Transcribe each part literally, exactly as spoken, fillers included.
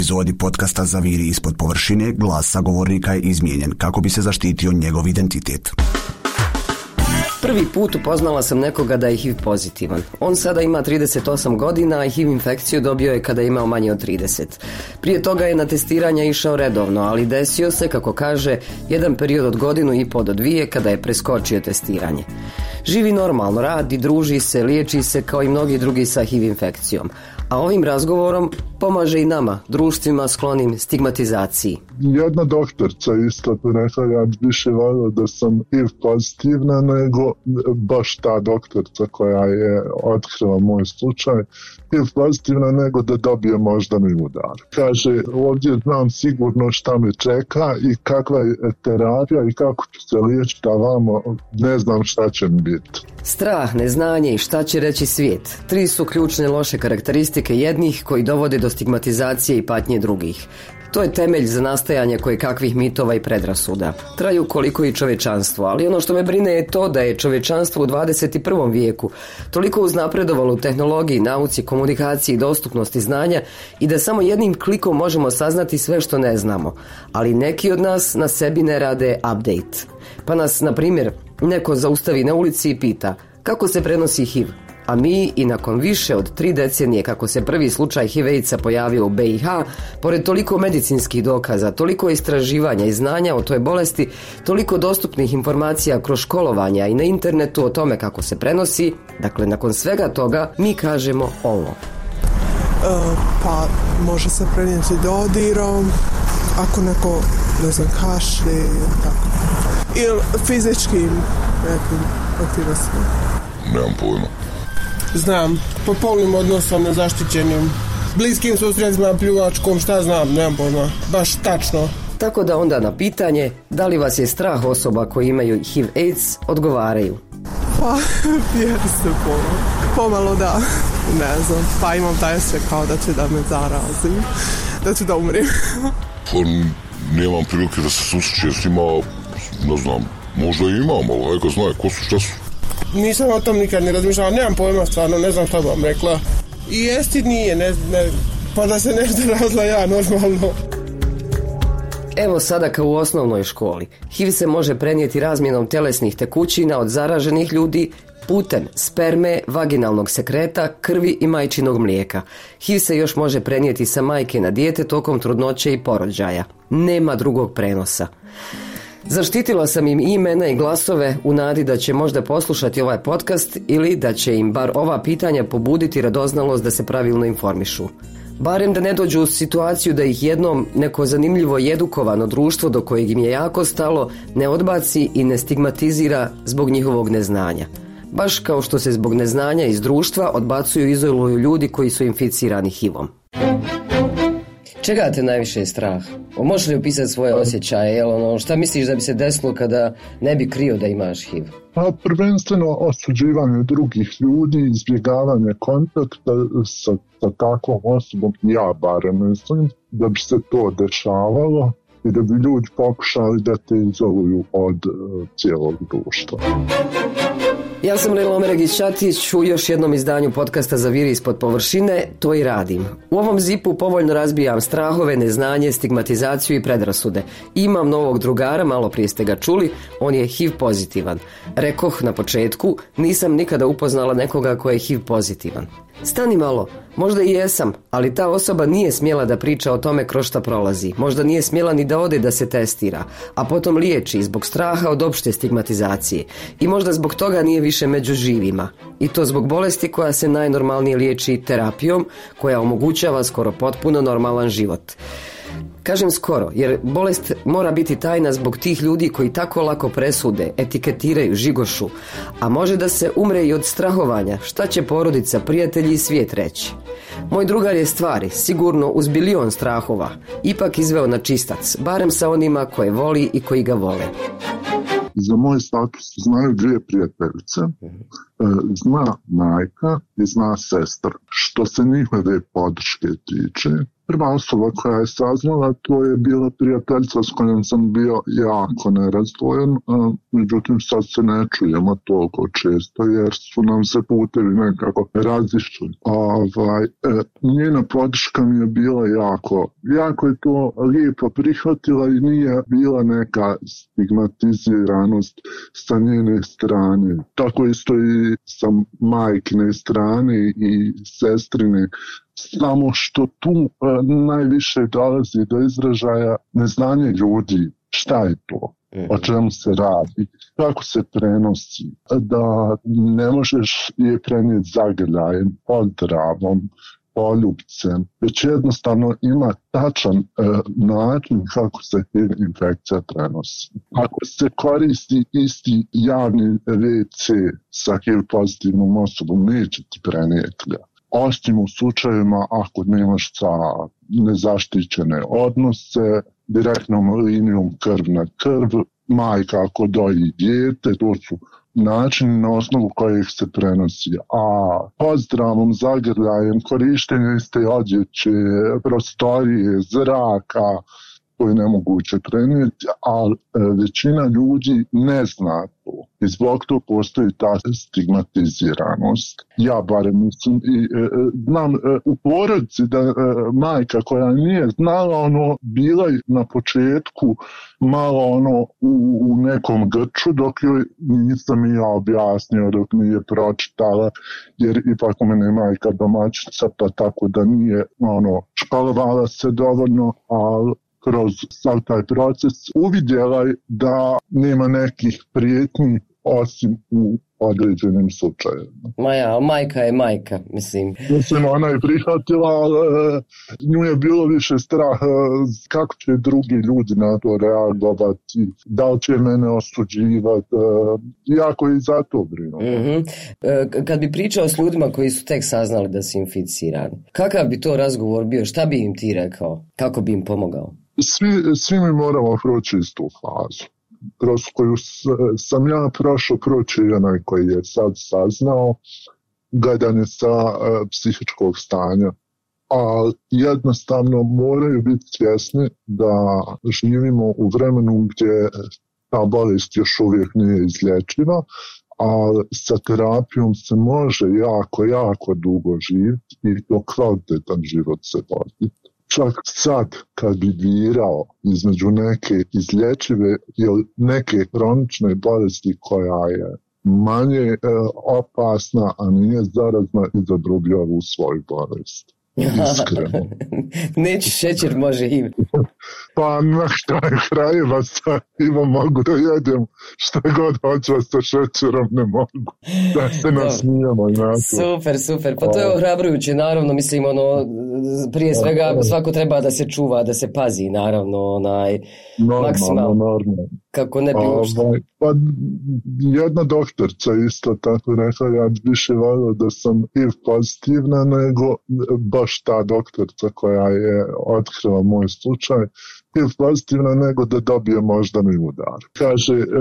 U epizodi podcasta Zaviri ispod površine glas sagovornika je izmijenjen kako bi se zaštitio njegov identitet. Prvi put upoznala sam nekoga da je H I V pozitivan. On sada ima trideset osam godina, a H I V infekciju dobio je kada je imao manje od trideset. Prije toga je na testiranja išao redovno, ali desio se, kako kaže, jedan period od godinu i po do dvije kada je preskočio testiranje. Živi normalno, radi, druži se, liječi se kao i mnogi drugi sa H I V infekcijom. A ovim razgovorom pomaže i nama, društvima sklonim stigmatizaciji. Jedna doktorca isto rekla, ja bi više volio da sam H I V pozitivna nego baš ta doktorca koja je otkrila moj slučaj. H I V pozitivna nego da dobije moždani udar. Kaže, ovdje znam sigurno šta me čeka i kakva je terapija i kako ću se liječiti, a vamo ne znam šta će mi biti. Strah, neznanje i šta će reći svijet. Tri su ključne loše karakteristike jednih koji dovode do stigmatizacije i patnje drugih. To je temelj za nastajanje koje kakvih mitova i predrasuda. Traju koliko i čovječanstvo, ali ono što me brine je to da je čovječanstvo u dvadeset prvom vijeku toliko uznapredovalo u tehnologiji, nauci, komunikaciji i dostupnosti znanja i da samo jednim klikom možemo saznati sve što ne znamo. Ali neki od nas na sebi ne rade update. Pa nas, na primjer, neko zaustavi na ulici i pita kako se prenosi H I V. A mi i nakon više od tri decenije kako se prvi slučaj H I V AIDS-a pojavio u B i H, pored toliko medicinskih dokaza, toliko istraživanja i znanja o toj bolesti, toliko dostupnih informacija kroz školovanja i na internetu o tome kako se prenosi, dakle nakon svega toga mi kažemo ovo. Uh, pa može se prenijeti dodirom, ako neko, ne znam, kašlje, tako. Ili fizičkim nekim aktivnostima. Nemam pojma. Znam, po polnim odnosom, nezaštićenim, bliskim susredstvima, pljuvačkom, šta znam, nemam pojma, baš tačno. Tako da onda na pitanje da li vas je strah osoba koji imaju H I V AIDS odgovaraju. Pa, jeste pomalo, pomalo da, ne znam, pa imam taj osjećaj kao da će da me zarazim, da ću da umrim. Pa nemam prilike da se susrećem s njima, ne znam, možda i imam, ali eka znaju ko su, šta su. Nisam o tom nikad ne razmišljala, nemam pojma stvarno, ne znam šta bi vam rekla. I jesti nije, ne, ne, pa da se nešto razla ja normalno. Evo sada kao u osnovnoj školi. H I V se može prenijeti razmjenom telesnih tekućina od zaraženih ljudi putem sperme, vaginalnog sekreta, krvi i majčinog mlijeka. H I V se još može prenijeti sa majke na dijete tokom trudnoće i porođaja. Nema drugog prenosa. Zaštitila sam im imena i glasove u nadi da će možda poslušati ovaj podcast ili da će im bar ova pitanja pobuditi radoznalost da se pravilno informišu. Barem da ne dođu u situaciju da ih jednom neko zanimljivo i edukovano društvo do kojeg im je jako stalo ne odbaci i ne stigmatizira zbog njihovog neznanja. Baš kao što se zbog neznanja iz društva odbacuju i izoluju ljudi koji su inficirani H I V-om. Čega te najviše je strah? O, možeš li opisati svoje osjećaje? Jel, ono, šta misliš da bi se desilo kada ne bi krio da imaš H I V? Pa prvenstveno osuđivanje drugih ljudi, izbjegavanje kontakta sa, sa takvom osobom, ja barem mislim, da bi se to dešavalo i da bi ljudi pokušali da te izoluju od uh, cijelog društva. Ja sam Lila Omeregić-Ćatić, u još jednom izdanju podcasta Zaviri ispod površine, to i radim. U ovom zipu povoljno razbijam strahove, neznanje, stigmatizaciju i predrasude. Imam novog drugara, malo prije ste ga čuli, on je H I V pozitivan. Rekoh na početku, nisam nikada upoznala nekoga ko je H I V pozitivan. Stani malo, možda i jesam, ali ta osoba nije smjela da priča o tome kroz šta prolazi. Možda nije smjela ni da ode da se testira, a potom liječi zbog straha od opšte stigmatizacije. I možda zbog toga nije više među živima. I to zbog bolesti koja se najnormalnije liječi terapijom, koja omogućava skoro potpuno normalan život. Kažem skoro, jer bolest mora biti tajna zbog tih ljudi koji tako lako presude, etiketiraju, žigošu, a može da se umre i od strahovanja, šta će porodica, prijatelji i svijet reći. Moj drugar je stvari, sigurno uz bilion strahova, ipak izveo na čistac, barem sa onima koje voli i koji ga vole. Za moj status znaju dvije prijateljice, zna majka i zna sestra. Što se njihove podrške tiče, prva osoba koja je saznala, to je bila prijateljica s kojom sam bio jako nerazdvojen, međutim sad se ne čujemo toliko često jer su nam se putevi nekako razišli. Ovaj, njena podrška mi je bila jako, jako je to lijepo prihvatila i nije bila neka stigmatiziranost sa njene strane. Tako isto i sa majkine strane i sestrine. Samo što tu e, najviše dolazi do izražaja neznanje ljudi. Šta je to? O čemu se radi? Kako se prenosi? Da ne možeš je prenijeti zagrljajem, pozdravom, poljubcem, već jednostavno ima tačan e, način kako se infekcija prenosi. Ako se koristi isti javni ve ce sa H I V pozitivnom osobom, neće ti prenijeti. Osim u slučajevima ako nemaš sa nezaštićene odnose, direktnom linijom krv na krv, majka ako doji dijete, to su načini na osnovu kojih se prenosi. A pozdravom, zagrljajem, korištenje iste odjeće, prostorije, zraka, to je nemoguće prenijeti, ali većina ljudi ne zna to. I zbog to postoji ta stigmatiziranost. Ja barem mislim i e, znam e, u porodici da e, majka koja nije znala, ono, bila na početku malo ono u, u nekom grču dok joj nisam i ja objasnio, dok nije pročitala, jer ipak u mene majka domaćica, pa tako da nije ono školovala se dovoljno, ali kroz sav taj proces uvidjela je da nema nekih prijetnji osim u određenim slučajevima. Ma ja, majka je majka, mislim. Mislim, ona je prihvatila, ali nju je bilo više strah kako će drugi ljudi na to reagovati, da li će mene osuđivati, jako je i za to brinuo. Mm-hmm. Kad bi pričao s ljudima koji su tek saznali da su inficirani, kakav bi to razgovor bio, šta bi im ti rekao, kako bi im pomogao? Svi, svi mi moramo proći istu fazu, kroz koju sam ja prošao, proći i onaj koji je sad saznao, gledanje sa uh, psihičkog stanja. A jednostavno moraju biti svjesni da živimo u vremenu gdje ta bolest još uvijek nije izlječiva, a sa terapijom se može jako, jako dugo živjeti i to kvalitetan život se vodi. Čak sad kad bi birao između neke izlječive ili neke kronične bolesti koja je manje e, opasna, a nije zarazna, izabro bi ovu svoju bolest. Iskreno. Neće šećer, može I V. Pa na kraju krajeva sa I V-om mogu da jedem šta god hoću, a sa šećerom ne mogu. Da se nasmijemo i na to. Super, super. Pa to je ohrabrujuće, naravno, mislim, ono, prije svega svako treba da se čuva, da se pazi, naravno, onaj, normalno, maksimalno. Normalno. Kako ne bi uopšte. Ovaj, pa jedna doktorca isto tako rekla, ja više volio da sam I V pozitivna nego baš ta doktorca koja je otkrila moj slučaj, I V pozitivna nego da dobije moždani udar. Kaže, e,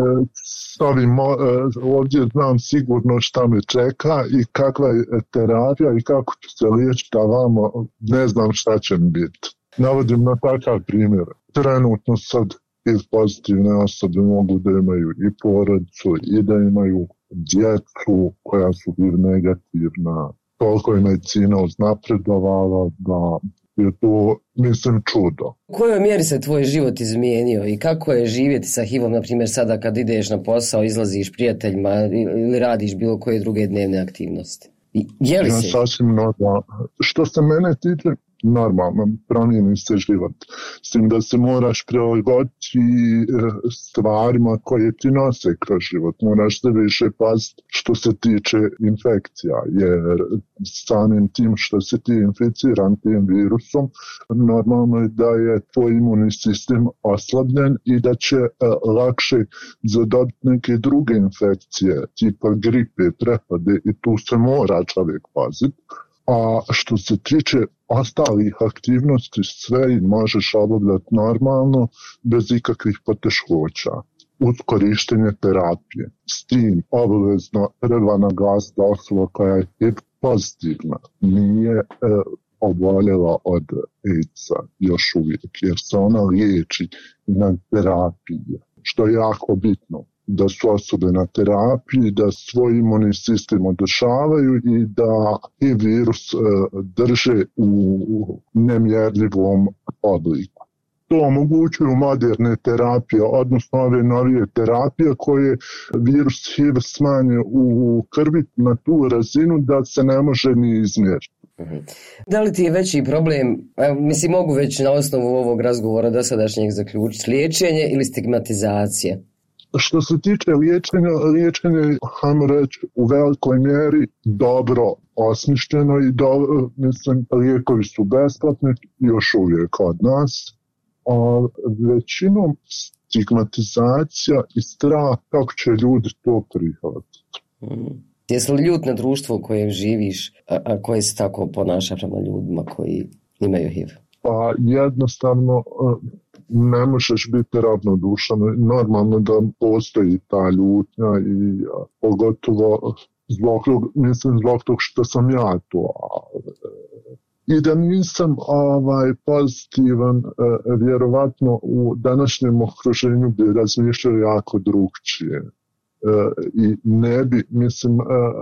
s ovim, e, ovdje znam sigurno šta me čeka i kakva je terapija i kako ću se liječiti, a vamo ne znam šta će mi biti. Navodim na takav primjer. Trenutno sad I V pozitivne osobe mogu da imaju i porodicu i da imaju djecu koja su I V negativna. Toliko je medicina uznapredovala da je to, mislim, čudo. U kojoj mjeri se tvoj život izmijenio i kako je živjeti sa H I V-om, na primjer sada kad ideš na posao, izlaziš prijateljima ili radiš bilo koje druge dnevne aktivnosti? Je li ja se? Sasvim normalno. Što se mene tiče, normalno, promijeni se život. S tim da se moraš prilagoditi stvarima koje ti nose kroz život. Moraš se više paziti što se tiče infekcija, jer samim tim što si ti inficiran tim virusom, normalno je da je tvoj imunni sistem oslabljen i da će uh, lakše zadobiti neke druge infekcije, tipa gripe, prepade, i tu se mora čovjek paziti. A što se tiče ostalih aktivnosti, sve i možeš obavljati normalno, bez ikakvih poteškoća, uz korištenje terapije. S tim obavezno treba naglasiti da osoba koja je pozitivna nije e, oboljela od AIDS-a još uvijek, jer se ona liječi na terapiji, što je jako bitno. Da su osobe na terapiji, da svoj imunni sistem održavaju i da i virus e, drže u nemjerljivom obliku. To omogućuju moderne terapije, odnosno ove novije terapije koje virus H I V smanje u krvi na tu razinu da se ne može ni izmjeriti. Da li ti je veći problem, mislim mogu već na osnovu ovog razgovora dosadašnjeg zaključiti, liječenje ili stigmatizacija? Što se tiče liječenja, liječenje, hajmo reći, u velikoj mjeri dobro osmišljeno i dobro, mislim, lijekovi su besplatni još uvijek kod nas. A većinom stigmatizacija i strah kako će ljudi to prihvatiti. Mm. Jesi li ljut na društvo u kojem živiš, a, a koje se tako ponaša prema ljudima koji imaju H I V? Pa jednostavno ne možeš biti ravnodušan. Normalno da postoji ta ljutnja i pogotovo zbog, mislim, zbog tog što sam ja to. I da nisam ovaj, pozitivan, vjerovatno u današnjem okruženju bi razmišljao jako drugčije. I ne bi, mislim,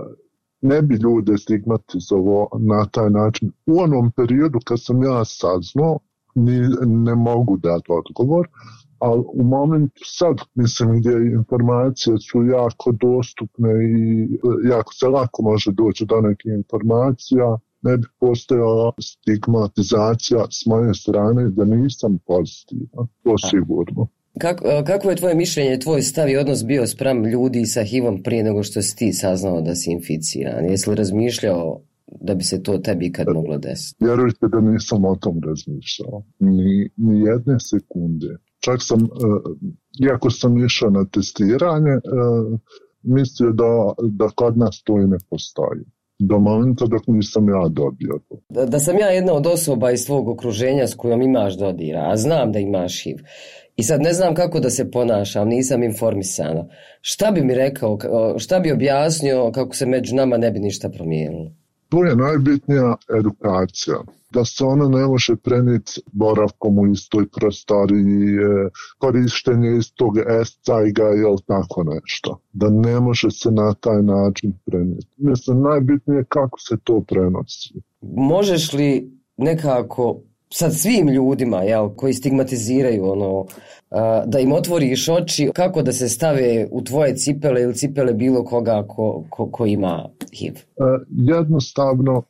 ne bi ljude stigmatizovao na taj način. U onom periodu kad sam ja saznao, ni, ne mogu dati odgovor, ali u momentu sad, mislim, gdje informacije su jako dostupne i jako se lako može doći do nekih informacija, ne bi postojala stigmatizacija s moje strane da nisam pozitivan, to sigurno. Kako, kako je tvoje mišljenje, tvoj stav i odnos bio spram ljudi sa H I V-om prije nego što si ti saznao da si inficiran? Jesi li razmišljao da bi se to tebi kad moglo desiti? Vjerujte da nisam o tom razmišljao. Ni, ni jedne sekunde. Čak sam, uh, iako sam išao na testiranje, uh, mislio da, da kod nas to i ne postoji. Do momenta dok nisam ja dobio to. Da, da sam ja jedna od osoba iz svog okruženja s kojom imaš dodira, a znam da imaš H I V. I sad ne znam kako da se ponašam, nisam informisana. Šta bi mi rekao, šta bi objasnio kako se među nama ne bi ništa promijenilo? Tu je najbitnija edukacija. Da se ona ne može prenijeti boravkom u istoj prostoriji, korištenje istog escajga ili tako nešto. Da ne može se na taj način prenijeti. Mislim, najbitnije je kako se to prenosi. Možeš li nekako sad svim ljudima, jel, koji stigmatiziraju ono, da im otvoriš oči kako da se stave u tvoje cipele ili cipele bilo koga ko, ko, ko ima H I V? Jednostavno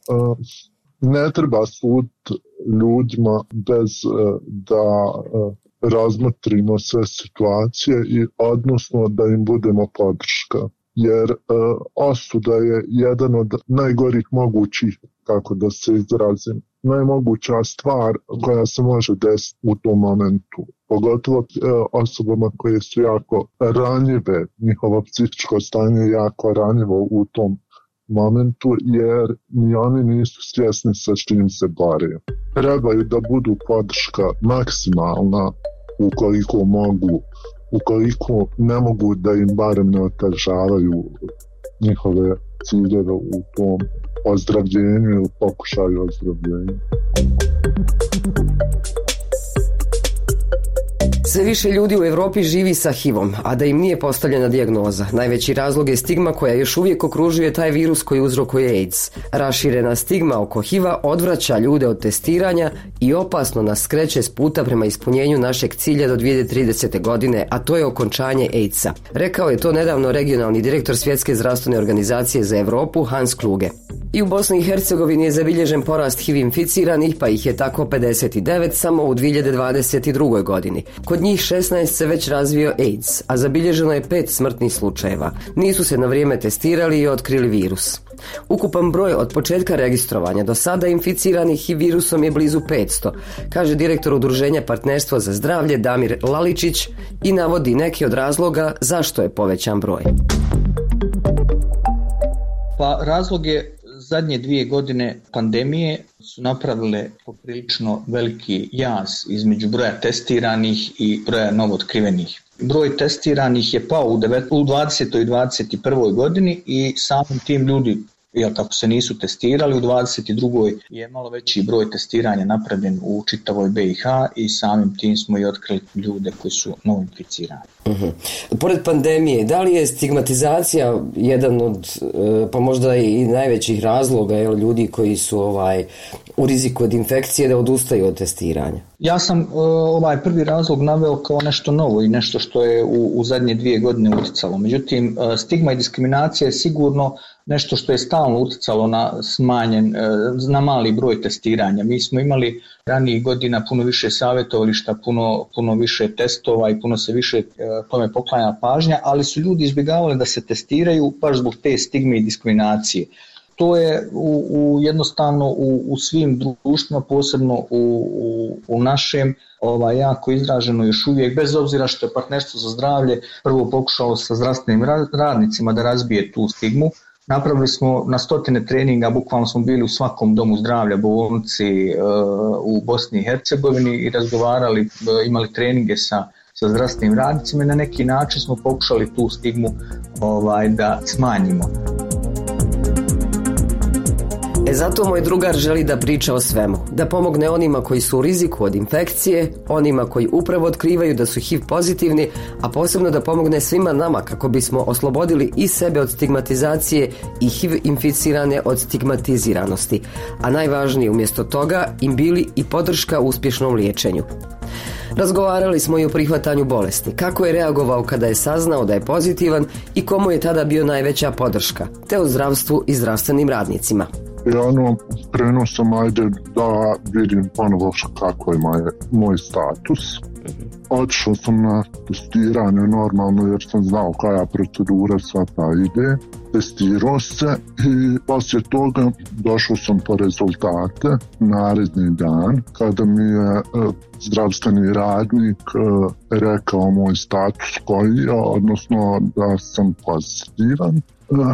ne treba suditi ljudima bez da razmotrimo sve situacije i odnosno da im budemo podrška. Jer osuda je jedan od najgorih mogućih, kako da se izrazim, najmoguća stvar koja se može desiti u tom momentu. Pogotovo osobama koje su jako ranjive, njihovo psihičko stanje je jako ranjivo u tom momentu, jer ni oni nisu svjesni sa čim se bore. Trebaju da budu podrška maksimalna ukoliko mogu, ukoliko ne mogu da im barem ne otežavaju njihove ciljeve u tom ozdravljenju ili pokušaju ozdravljenja. Sve više ljudi u Europi živi sa H I V-om, a da im nije postavljena dijagnoza. Najveći razlog je stigma koja još uvijek okružuje taj virus koji uzrokuje AIDS. Raširena stigma oko H I V-a odvraća ljude od testiranja i opasno nas skreće s puta prema ispunjenju našeg cilja do dvije tisuće tridesete. godine, a to je okončanje AIDS-a. Rekao je to nedavno regionalni direktor Svjetske zdravstvene organizacije za Europu Hans Kluge. I u Bosni i Hercegovini je zabilježen porast H I V inficiranih, pa ih je tako pedeset devet samo u dvije tisuće dvadeset druge. godini. Kod njih šesnaest se već razvio AIDS, a zabilježeno je pet smrtnih slučajeva. Nisu se na vrijeme testirali i otkrili virus. Ukupan broj od početka registrovanja do sada inficiranih H I V virusom je blizu petsto, kaže direktor Udruženja Partnerstvo za zdravlje Damir Laličić i navodi neke od razloga zašto je povećan broj. Pa razlog je zadnje dvije godine pandemije su napravile poprilično veliki jaz između broja testiranih i broja novootkrivenih. Broj testiranih je pao u dvadesetoj i dvadeset prvoj. godini i samim tim ljudi jer kako se nisu testirali, u dvadeset drugoj je malo veći broj testiranja napravljen u čitavoj B i H i samim tim smo i otkrili ljude koji su novoinficirani. Uh-huh. Pored pandemije, da li je stigmatizacija jedan od, pa možda i najvećih razloga, jel, ljudi koji su ovaj, u riziku od infekcije da odustaju od testiranja? Ja sam ovaj prvi razlog naveo kao nešto novo i nešto što je u, u zadnje dvije godine utjecalo. Međutim, stigma i diskriminacija je sigurno nešto što je stalno utjecalo na smanjen, na mali broj testiranja. Mi smo imali ranijih godina puno više savjetovališta, puno, puno više testova i puno se više tome poklanja pažnja, ali su ljudi izbjegavali da se testiraju baš zbog te stigme i diskriminacije. To je u, u jednostavno u, u svim društvima, posebno u, u, u našem, ovaj, jako izraženo još uvijek, bez obzira što je Partnerstvo za zdravlje prvo pokušalo sa zdravstvenim radnicima da razbije tu stigmu. Napravili smo na stotine treninga, bukvalno smo bili u svakom domu zdravlja, bolnici u Bosni i Hercegovini i razgovarali, imali treninge sa, sa zdravstvenim radnicima i na neki način smo pokušali tu stigmu ovaj, da smanjimo. E zato moj drugar želi da priča o svemu, da pomogne onima koji su u riziku od infekcije, onima koji upravo otkrivaju da su H I V pozitivni, a posebno da pomogne svima nama kako bismo oslobodili i sebe od stigmatizacije i H I V inficirane od stigmatiziranosti, a najvažnije umjesto toga im bili i podrška u uspješnom liječenju. Razgovarali smo i o prihvatanju bolesti, kako je reagovao kada je saznao da je pozitivan i komu je tada bio najveća podrška, te o zdravstvu i zdravstvenim radnicima. I ono, krenuo sam ajde da vidim ponovo kako je moj, moj status. Otišao sam na testiranje normalno jer sam znao koja procedura sva ta ide. Testirao se i poslije toga došao sam po rezultate naredni dan kada mi je e, zdravstveni radnik e, rekao moj status koji je, odnosno da sam pozitivan. E,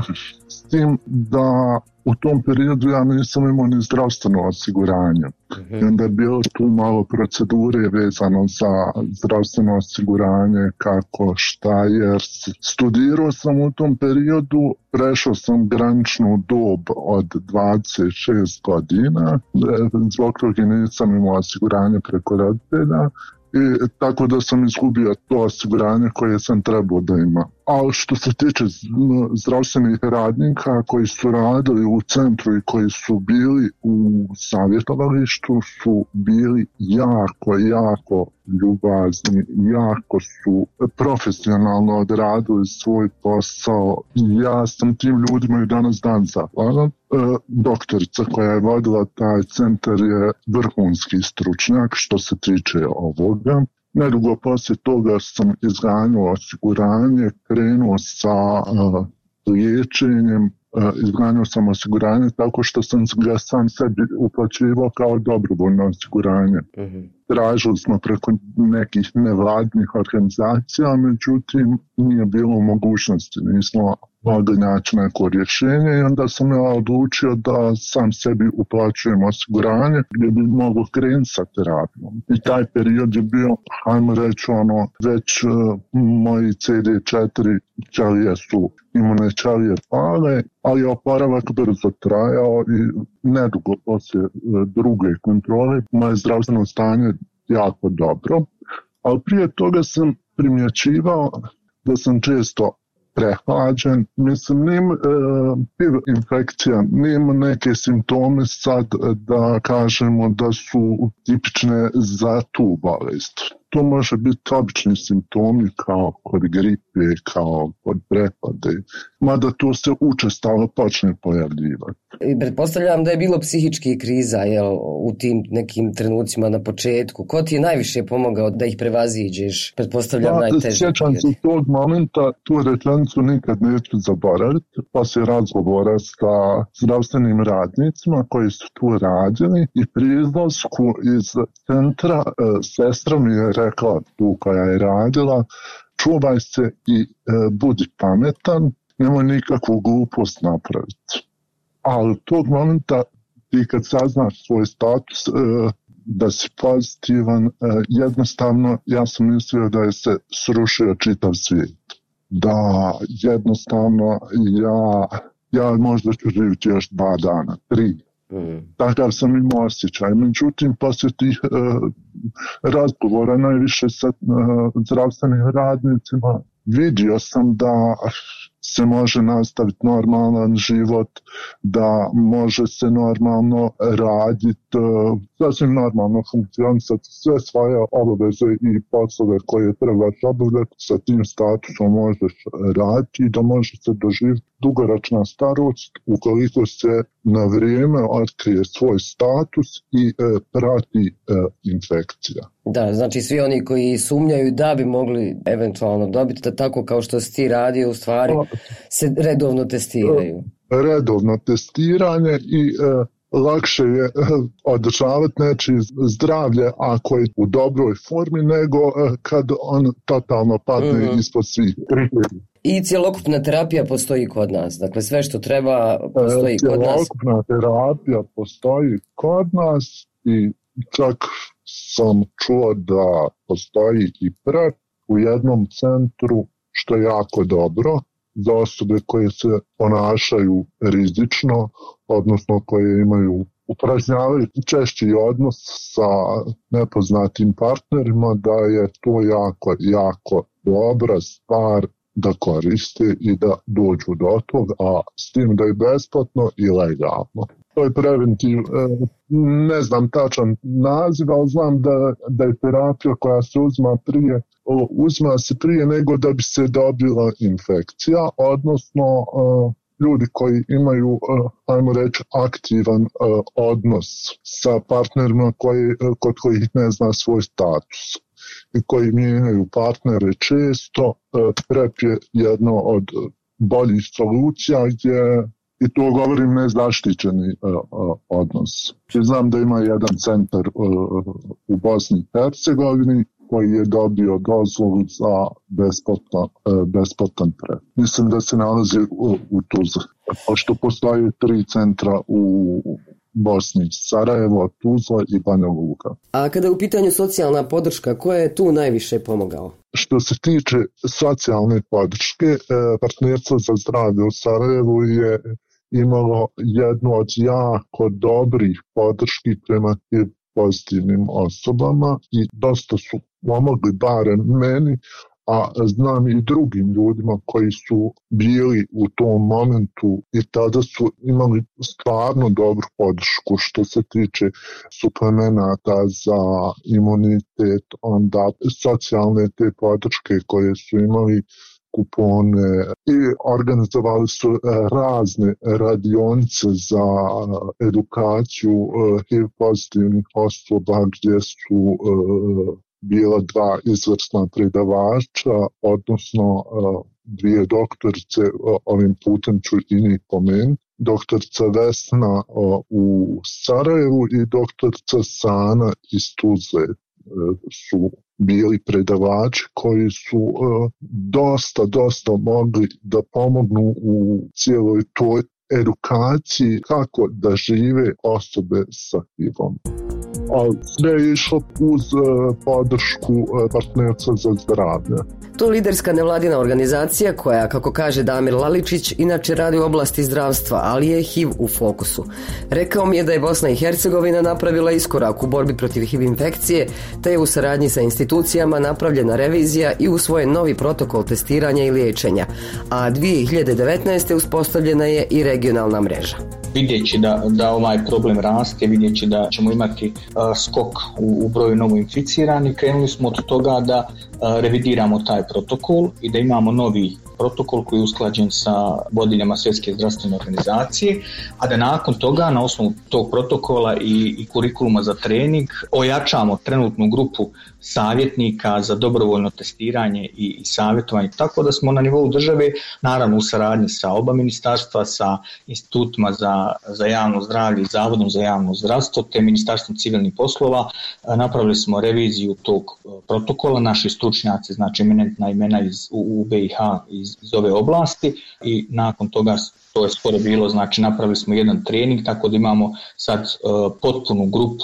s tim da u tom periodu ja nisam imao ni zdravstveno osiguranje. Uh-huh. I onda je bilo tu malo procedure vezano za zdravstveno osiguranje, kako, šta, jer studirao sam u tom periodu, prešao sam graničnu dob od dvadeset šest godina, zbog toga nisam imao osiguranje preko roditelja. I tako da sam izgubio to osiguranje koje sam trebao da ima. Ali što se tiče zdravstvenih radnika koji su radili u centru i koji su bili u savjetovalištu, su bili jako, jako ljubazni, jako su profesionalno odradili svoj posao. Ja sam tim ljudima i danas dan zahvalan. Doktorica koja je vodila taj centar je vrhunski stručnjak što se tiče ovoga. Nedugo poslije toga sam izganjao osiguranje, krenuo sa uh, liječenjem, uh, izganjao sam osiguranje tako što sam ga sam sebi uplaćivao kao dobrovoljno osiguranje. Uh-huh. Tražili smo preko nekih nevladnih organizacija, međutim nije bilo mogućnosti, nismo mogli naći neko rješenje i onda sam ja odlučio da sam sebi uplaćujem osiguranje gdje bi mogao krenuti sa terapijom. I taj period je bio, hajmo reći ono, već uh, moji C D četiri ćelije su imune ćelije pale, ali je oporavak brzo trajao i nedugo poslije uh, druge kontrole moje zdravstveno stanje jako dobro, ali prije toga sam primjećivao da sam često prehlađen. Mislim, nim e, H I V infekcija nema neke simptome sad da kažemo da su tipične za tu bolest. To može biti obični simptomi kao kod gripe, kao kod prehlade, mada to se učestalo počne pojavljivati. I pretpostavljam da je bilo psihičkih kriza, jel, u tim nekim trenucima na početku. Ko ti je najviše pomogao da ih prevaziđeš? Pretpostavljam pa, najteže. Sjećam se tog momenta, tu rečenicu nikad neću zaboraviti, poslije razgovora sa zdravstvenim radnicima koji su tu radili i pri izlasku iz centra e, sestra mi je rekla tu koja je radila, čuvaj se i e, budi pametan, nemoj nikakvu glupost napraviti. Ali tog momenta ti kad saznaš svoj status e, da si pozitivan, e, jednostavno ja sam mislio da je se srušio čitav svijet. Da jednostavno ja ja možda ću živjeti još dva dana, tri. Mm. Takav sam imao osjećaj. Međutim, poslije tih e, razgovora najviše sa e, zdravstvenim radnicima vidio sam da se može nastaviti normalan život, da može se normalno raditi, sasvim normalno funkcionisati sve svoje obaveze i poslove koje trebaš obavljati, sa tim statusom možeš raditi i da može se doživjeti dugoročna starost ukoliko se na vrijeme otkrije svoj status i e, prati e, infekcija. Da, znači svi oni koji sumnjaju da bi mogli eventualno dobiti, da tako kao što si ti radio, u stvari se redovno testiraju. Redovno testiranje i e, lakše je e, održavati nečije zdravlje ako je u dobroj formi nego e, kad on totalno padne mm-hmm. ispod svih kriterija. I cjelokupna terapija postoji kod nas, dakle sve što treba postoji kod nas. Cjelokupna terapija postoji kod nas i čak sam čuo da postoji i prep u jednom centru, što je jako dobro za osobe koje se ponašaju rizično, odnosno koje imaju upražnjavaju češći odnos sa nepoznatim partnerima, da je to jako, jako dobra stvar da koriste i da dođu do toga, a s tim da je besplatno i legalno. To je preventiv, ne znam tačan naziv, ali znam da, da je terapija koja se uzma prije, uzma se prije nego da bi se dobila infekcija, odnosno ljudi koji imaju, ajmo reći, aktivan odnos sa partnerima koji, kod kojih ne zna svoj status i koji mijenjaju partnere često, prep je jedno od boljih solucija gdje, i to govorim nezaštićeni odnos. Znam da ima jedan centar u Bosni i Hercegovini koji je dobio dozvolu za besplatan, besplatan prep. Mislim da se nalazi u, u Tuzli. Pošto postoje tri centra u Bosni, Sarajevo, Tuzla i Banja Luka. A kada je u pitanju socijalna podrška, ko je tu najviše pomogao? Što se tiče socijalne podrške, Partnerstvo za zdravlje u Sarajevu je imalo jednu od jako dobrih podrški prema tim pozitivnim osobama i dosta su pomogli barem meni, a znam i drugim ljudima koji su bili u tom momentu i tada su imali stvarno dobru podršku što se tiče suplemenata za imunitet, onda socijalne te podrške koje su imali, kupone i organizovali su razne radionice za edukaciju H I V pozitivnih osoba gdje su bila dva izvrsna predavača, odnosno dvije doktorice, ovim putem ću i njih pomenuti. Doktorica Vesna u Sarajevu i doktorica Sana iz Tuzle su bili predavači koji su uh, dosta, dosta mogli da pomognu u cijeloj toj edukaciji kako da žive osobe sa H I V-om. A sve je išlo uz uh, podršku uh, Partnerstva za zdravlje. To liderska nevladina organizacija koja, kako kaže Damir Laličić, inače radi u oblasti zdravstva, ali je H I V u fokusu. Rekao mi je da je Bosna i Hercegovina napravila iskorak u borbi protiv H I V infekcije, te je u saradnji sa institucijama napravljena revizija i usvojen novi protokol testiranja i liječenja, a dvije hiljade devetnaeste. uspostavljena je i regionalna mreža. Vidjeći da, da ovaj problem raste, vidjeći da ćemo imati uh, skok u, u broju novoinficiranih, krenuli smo od toga da uh, revidiramo taj protokol i da imamo novi protokol koji je usklađen sa vodiljama Svjetske zdravstvene organizacije, a da nakon toga na osnovu tog protokola i, i kurikuluma za trening ojačamo trenutnu grupu savjetnika za dobrovoljno testiranje i, i savjetovanje, tako da smo na nivou države, naravno u saradnji sa oba ministarstva, sa institutima za, za javno zdravlje i Zavodom za javno zdravstvo te Ministarstvom civilnih poslova, napravili smo reviziju tog protokola, naši stručnjaci, znači eminentna imena iz u, u B i H iz, iz ove oblasti i nakon toga to je skoro bilo, znači napravili smo jedan trening, tako da imamo sad uh, potpunu grupu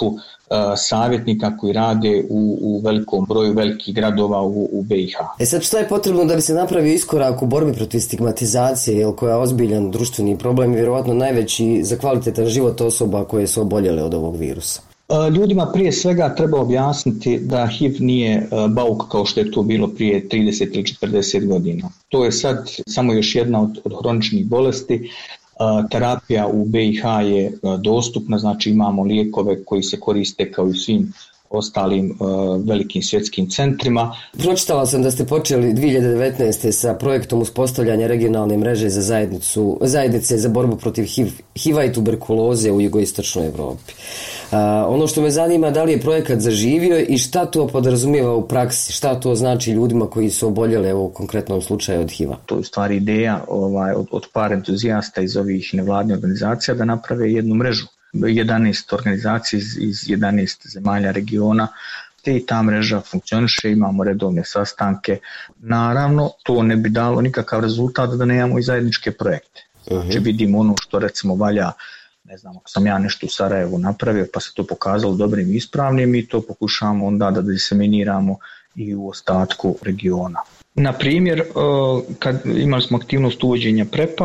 savjetnika koji rade u, u velikom broju velikih gradova u, u B i H. E sad, šta je potrebno da bi se napravio iskorak u borbi protiv stigmatizacije, jel, koja je ozbiljan društveni problem i vjerovatno najveći za kvalitetan život osoba koje su oboljele od ovog virusa? Ljudima prije svega treba objasniti da H I V nije bauk kao što je to bilo prije trideset ili četrdeset godina. To je sad samo još jedna od, od hroničnih bolesti. Terapija u B i H je dostupna, znači imamo lijekove koji se koriste kao i svim ostalim uh, velikim svjetskim centrima. Pročitala sam da ste počeli dvije hiljade devetnaeste. sa projektom uspostavljanja regionalne mreže za zajednicu, zajednice za borbu protiv H I V-a i tuberkuloze u jugoistočnoj Europi. Uh, ono što me zanima, da li je projekat zaživio i šta to podrazumijeva u praksi, šta to znači ljudima koji su oboljeli u konkretnom slučaju od H I V-a? To je u stvari ideja ovaj, od, od par entuzijasta iz ovih nevladnih organizacija da naprave jednu mrežu. jedanaest organizacija iz, iz jedanaest zemalja regiona, te i ta mreža funkcioniše, imamo redovne sastanke. Naravno, to ne bi dalo nikakav rezultat da nemamo i zajedničke projekte. Znači vidimo ono što recimo valja, ne znam, ako sam ja nešto u Sarajevu napravio pa se to pokazalo dobrim i ispravnim i to pokušavamo onda da diseminiramo i u ostatku regiona. Na primjer, kad imali smo aktivnost uvođenja prepa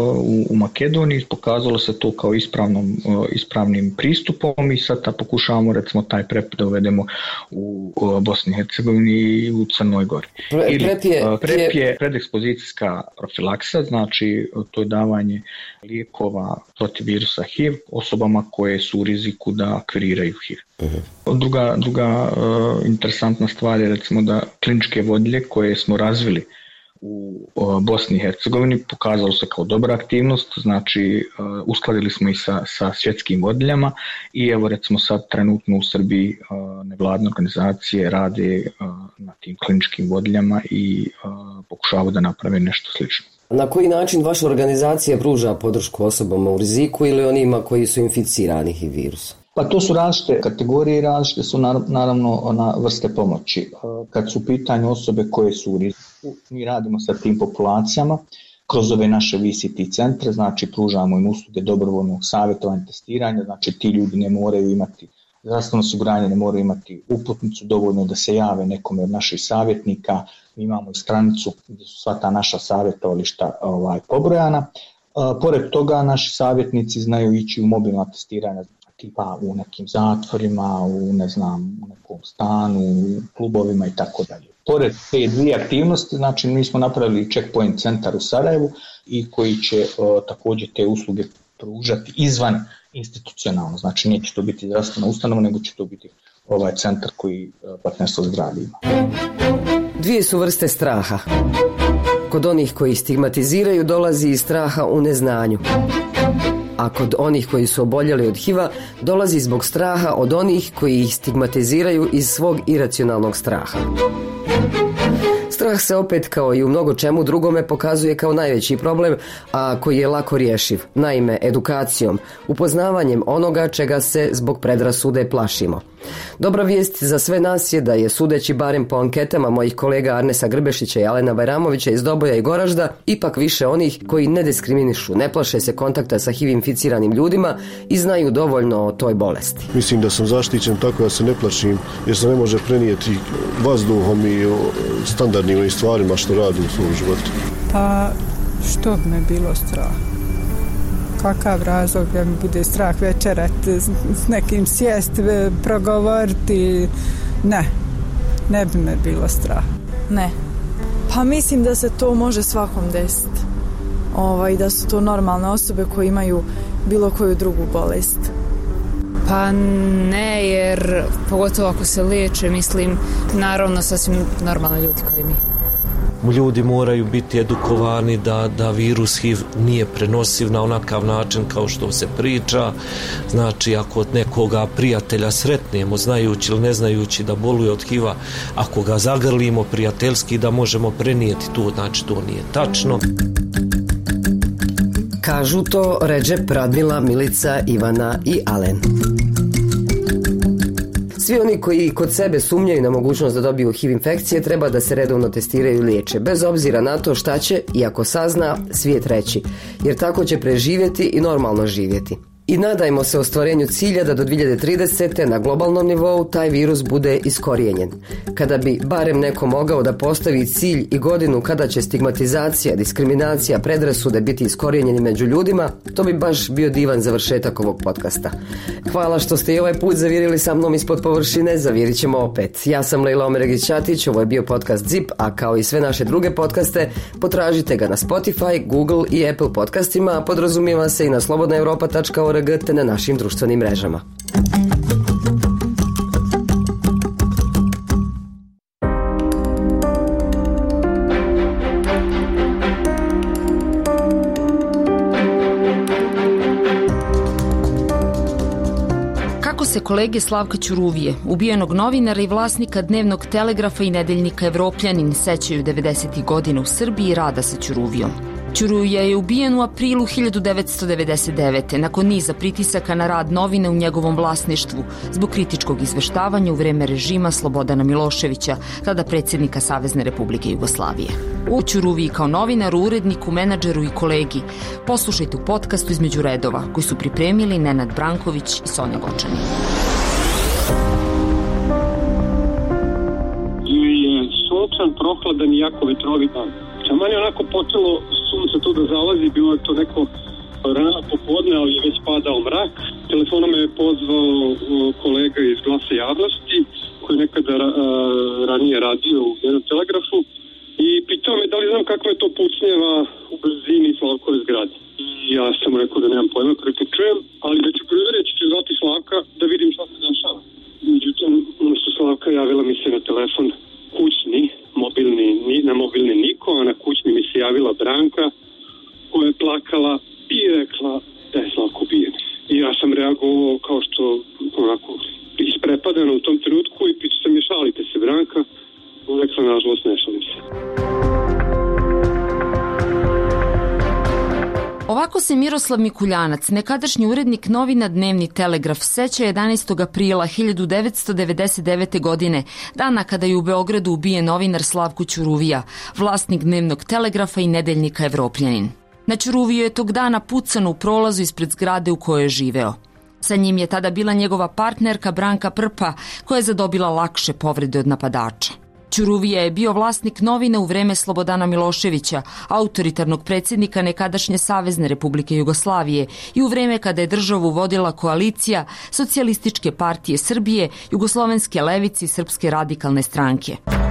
u Makedoniji, pokazalo se to kao ispravnom, ispravnim pristupom i sad pokušavamo recimo taj prep da uvedemo u Bosni i Hercegovini i u Crnoj Gori. Ili, prep, je, prep je predekspozicijska profilaksa, znači to je davanje lijekova protiv virusa H I V osobama koje su u riziku da akviriraju H I V. Uh-huh. Druga, druga uh, interesantna stvar je recimo da kliničke vodilje koje smo razvili u uh, Bosni i Hercegovini pokazalo se kao dobra aktivnost, znači uh, uskladili smo i sa, sa svjetskim vodiljama i evo recimo sad trenutno u Srbiji uh, nevladne organizacije rade uh, na tim kliničkim vodiljama i uh, pokušavaju da naprave nešto slično. Na koji način vaša organizacija pruža podršku osobama u riziku ili onima koji su inficirani H I V virusom? Pa to su različite kategorije i različite su naravno na vrste pomoći. Kad su u pitanju osobe koje su u riziku, mi radimo sa tim populacijama kroz ove naše V C T centre, znači pružamo im usluge dobrovoljnog savjetovanja, testiranja, znači ti ljudi ne moraju imati zdravstveno osiguranje, ne moraju imati uputnicu, dovoljno da se jave nekome od naših savjetnika. Mi imamo i stranicu gdje su sva ta naša savjetovališta ovaj, pobrojana. Pored toga naši savjetnici znaju ići u mobilna testiranja, tipa u nekim zatvorima, u ne znam, u nekom stanu, u klubovima i tako dalje. Pored te dvije aktivnosti, znači mi smo napravili checkpoint centar u Sarajevu i koji će o, također te usluge pružati izvan institucionalno, znači neće to biti zdravstvena ustanova, nego će to biti ovaj centar koji partnerstvo zdravlja ima. Dvije su vrste straha. Kod onih koji stigmatiziraju dolazi iz straha u neznanju. A kod onih koji su oboljeli od H I V-a dolazi zbog straha od onih koji ih stigmatiziraju iz svog iracionalnog straha. Strah se opet kao i u mnogo čemu drugome pokazuje kao najveći problem, a koji je lako rješiv. Naime, edukacijom, upoznavanjem onoga čega se zbog predrasude plašimo. Dobra vijest za sve nas je da je, sudeći barem po anketama mojih kolega Arnesa Grbešića i Alena Bajramovića iz Doboja i Goražda, ipak više onih koji ne diskriminišu, ne plaše se kontakta sa H I V inficiranim ljudima i znaju dovoljno o toj bolesti. Mislim da sam zaštićen tako da se ne plašim, jer se ne može prenijeti vazduhom i standardnim i stvarima što radim u svom životu. Pa što bi me bilo strah? Kakav razlog da mi bude strah večerati, s nekim sjesti, progovoriti? Ne, ne bi me bilo strah. Ne. Pa mislim da se to može svakom desiti. Ovaj, da su to normalne osobe koje imaju bilo koju drugu bolest. Pa ne, jer pogotovo ako se liječe, mislim, naravno sasvim normalni ljudi koji mi. Ljudi moraju biti edukovani da, da virus H I V nije prenosiv na onakav način kao što se priča. Znači, ako od nekoga prijatelja sretnemo, znajući ili ne znajući da boluje od H I V-a, ako ga zagrlimo prijateljski, da možemo prenijeti to, znači to nije tačno. Kažu to Redžep, Radmila, Milica, Ivana i Alen. Svi oni koji kod sebe sumnjaju na mogućnost da dobiju H I V infekcije treba da se redovno testiraju i liječe, bez obzira na to šta će i ako sazna svijet reći, jer tako će preživjeti i normalno živjeti. I nadajmo se ostvarenju cilja da do dvije hiljade tridesete. na globalnom nivou taj virus bude iskorijenjen. Kada bi barem neko mogao da postavi cilj i godinu kada će stigmatizacija, diskriminacija, predrasude biti iskorijenjeni među ljudima, to bi baš bio divan završetak ovog podcasta. Hvala što ste i ovaj put zavirili sa mnom ispod površine, zavirit ćemo opet. Ja sam Lejla Omeregić-Ćatić, ovo je bio podcast Zip, a kao i sve naše druge podcaste, potražite ga na Spotify, Google i Apple podcastima, a podrazumijeva se i na slobodna europa tačka org te na našim društvenim mrežama. Kako se kolege Slavka Ćuruvije, ubijenog novinara i vlasnika Dnevnog telegrafa i nedeljnika Evropljanin, sećaju devedesetih godina u Srbiji i rada sa Ćuruvijom? Ćuruvija je ubijen u aprilu hiljadu devetsto devedeset devete. nakon niza pritisaka na rad novine u njegovom vlasništvu zbog kritičkog izveštavanja u vreme režima Slobodana Miloševića, tada predsjednika Savezne Republike Jugoslavije. U Ćuruviji kao novinaru, uredniku, menadžeru i kolegi poslušajte u podcastu Između redova, koji su pripremili Nenad Branković i Sonja Gočanin. Je sunčan, prohladan i jako vetrovit dan. Taman je onako počelo sunce tu da zalazi, bilo je to neko rano popodne, ali je već padao mrak. Telefonom me je pozvao kolega iz Glasa javnosti, koji je nekada uh, ranije radio u jednom telegrafu, i pitao me da li znam kako je to pucnjeva u blizini Slavkove zgrade. I ja sam rekao da nemam pojma, priključujem, ali da ću provjeriti, ću zvati Slavka da vidim šta se dešava. Međutim, umjesto Slavka javila mi se na telefon kućni, mobilni, na mobilni niko, a na kućni mi se javila Branka, koja je plakala i rekla da je Slavko ubijen. I ja sam reagovao kao što onako isprepadano u tom trenutku i pitao sam je, šalite se Branka? Rekla, nažalost, ne šalim se. Ovako se Miroslav Mikuljanac, nekadašnji urednik novina Dnevni telegraf, seća jedanaestog aprila hiljadu devetsto devedeset devete. godine, dana kada je u Beogradu ubijen novinar Slavko Ćuruvija, vlasnik Dnevnog telegrafa i nedeljnika Evropljanin. Na Ćuruviju je tog dana pucano u prolazu ispred zgrade u kojoj je živeo. Sa njim je tada bila njegova partnerka Branka Prpa, koja je zadobila lakše povrede od napadača. Ćuruvija je bio vlasnik novina u vreme Slobodana Miloševića, autoritarnog predsjednika nekadašnje Savezne Republike Jugoslavije, i u vreme kada je državu vodila koalicija Socijalističke partije Srbije, Jugoslovenske levice i Srpske radikalne stranke.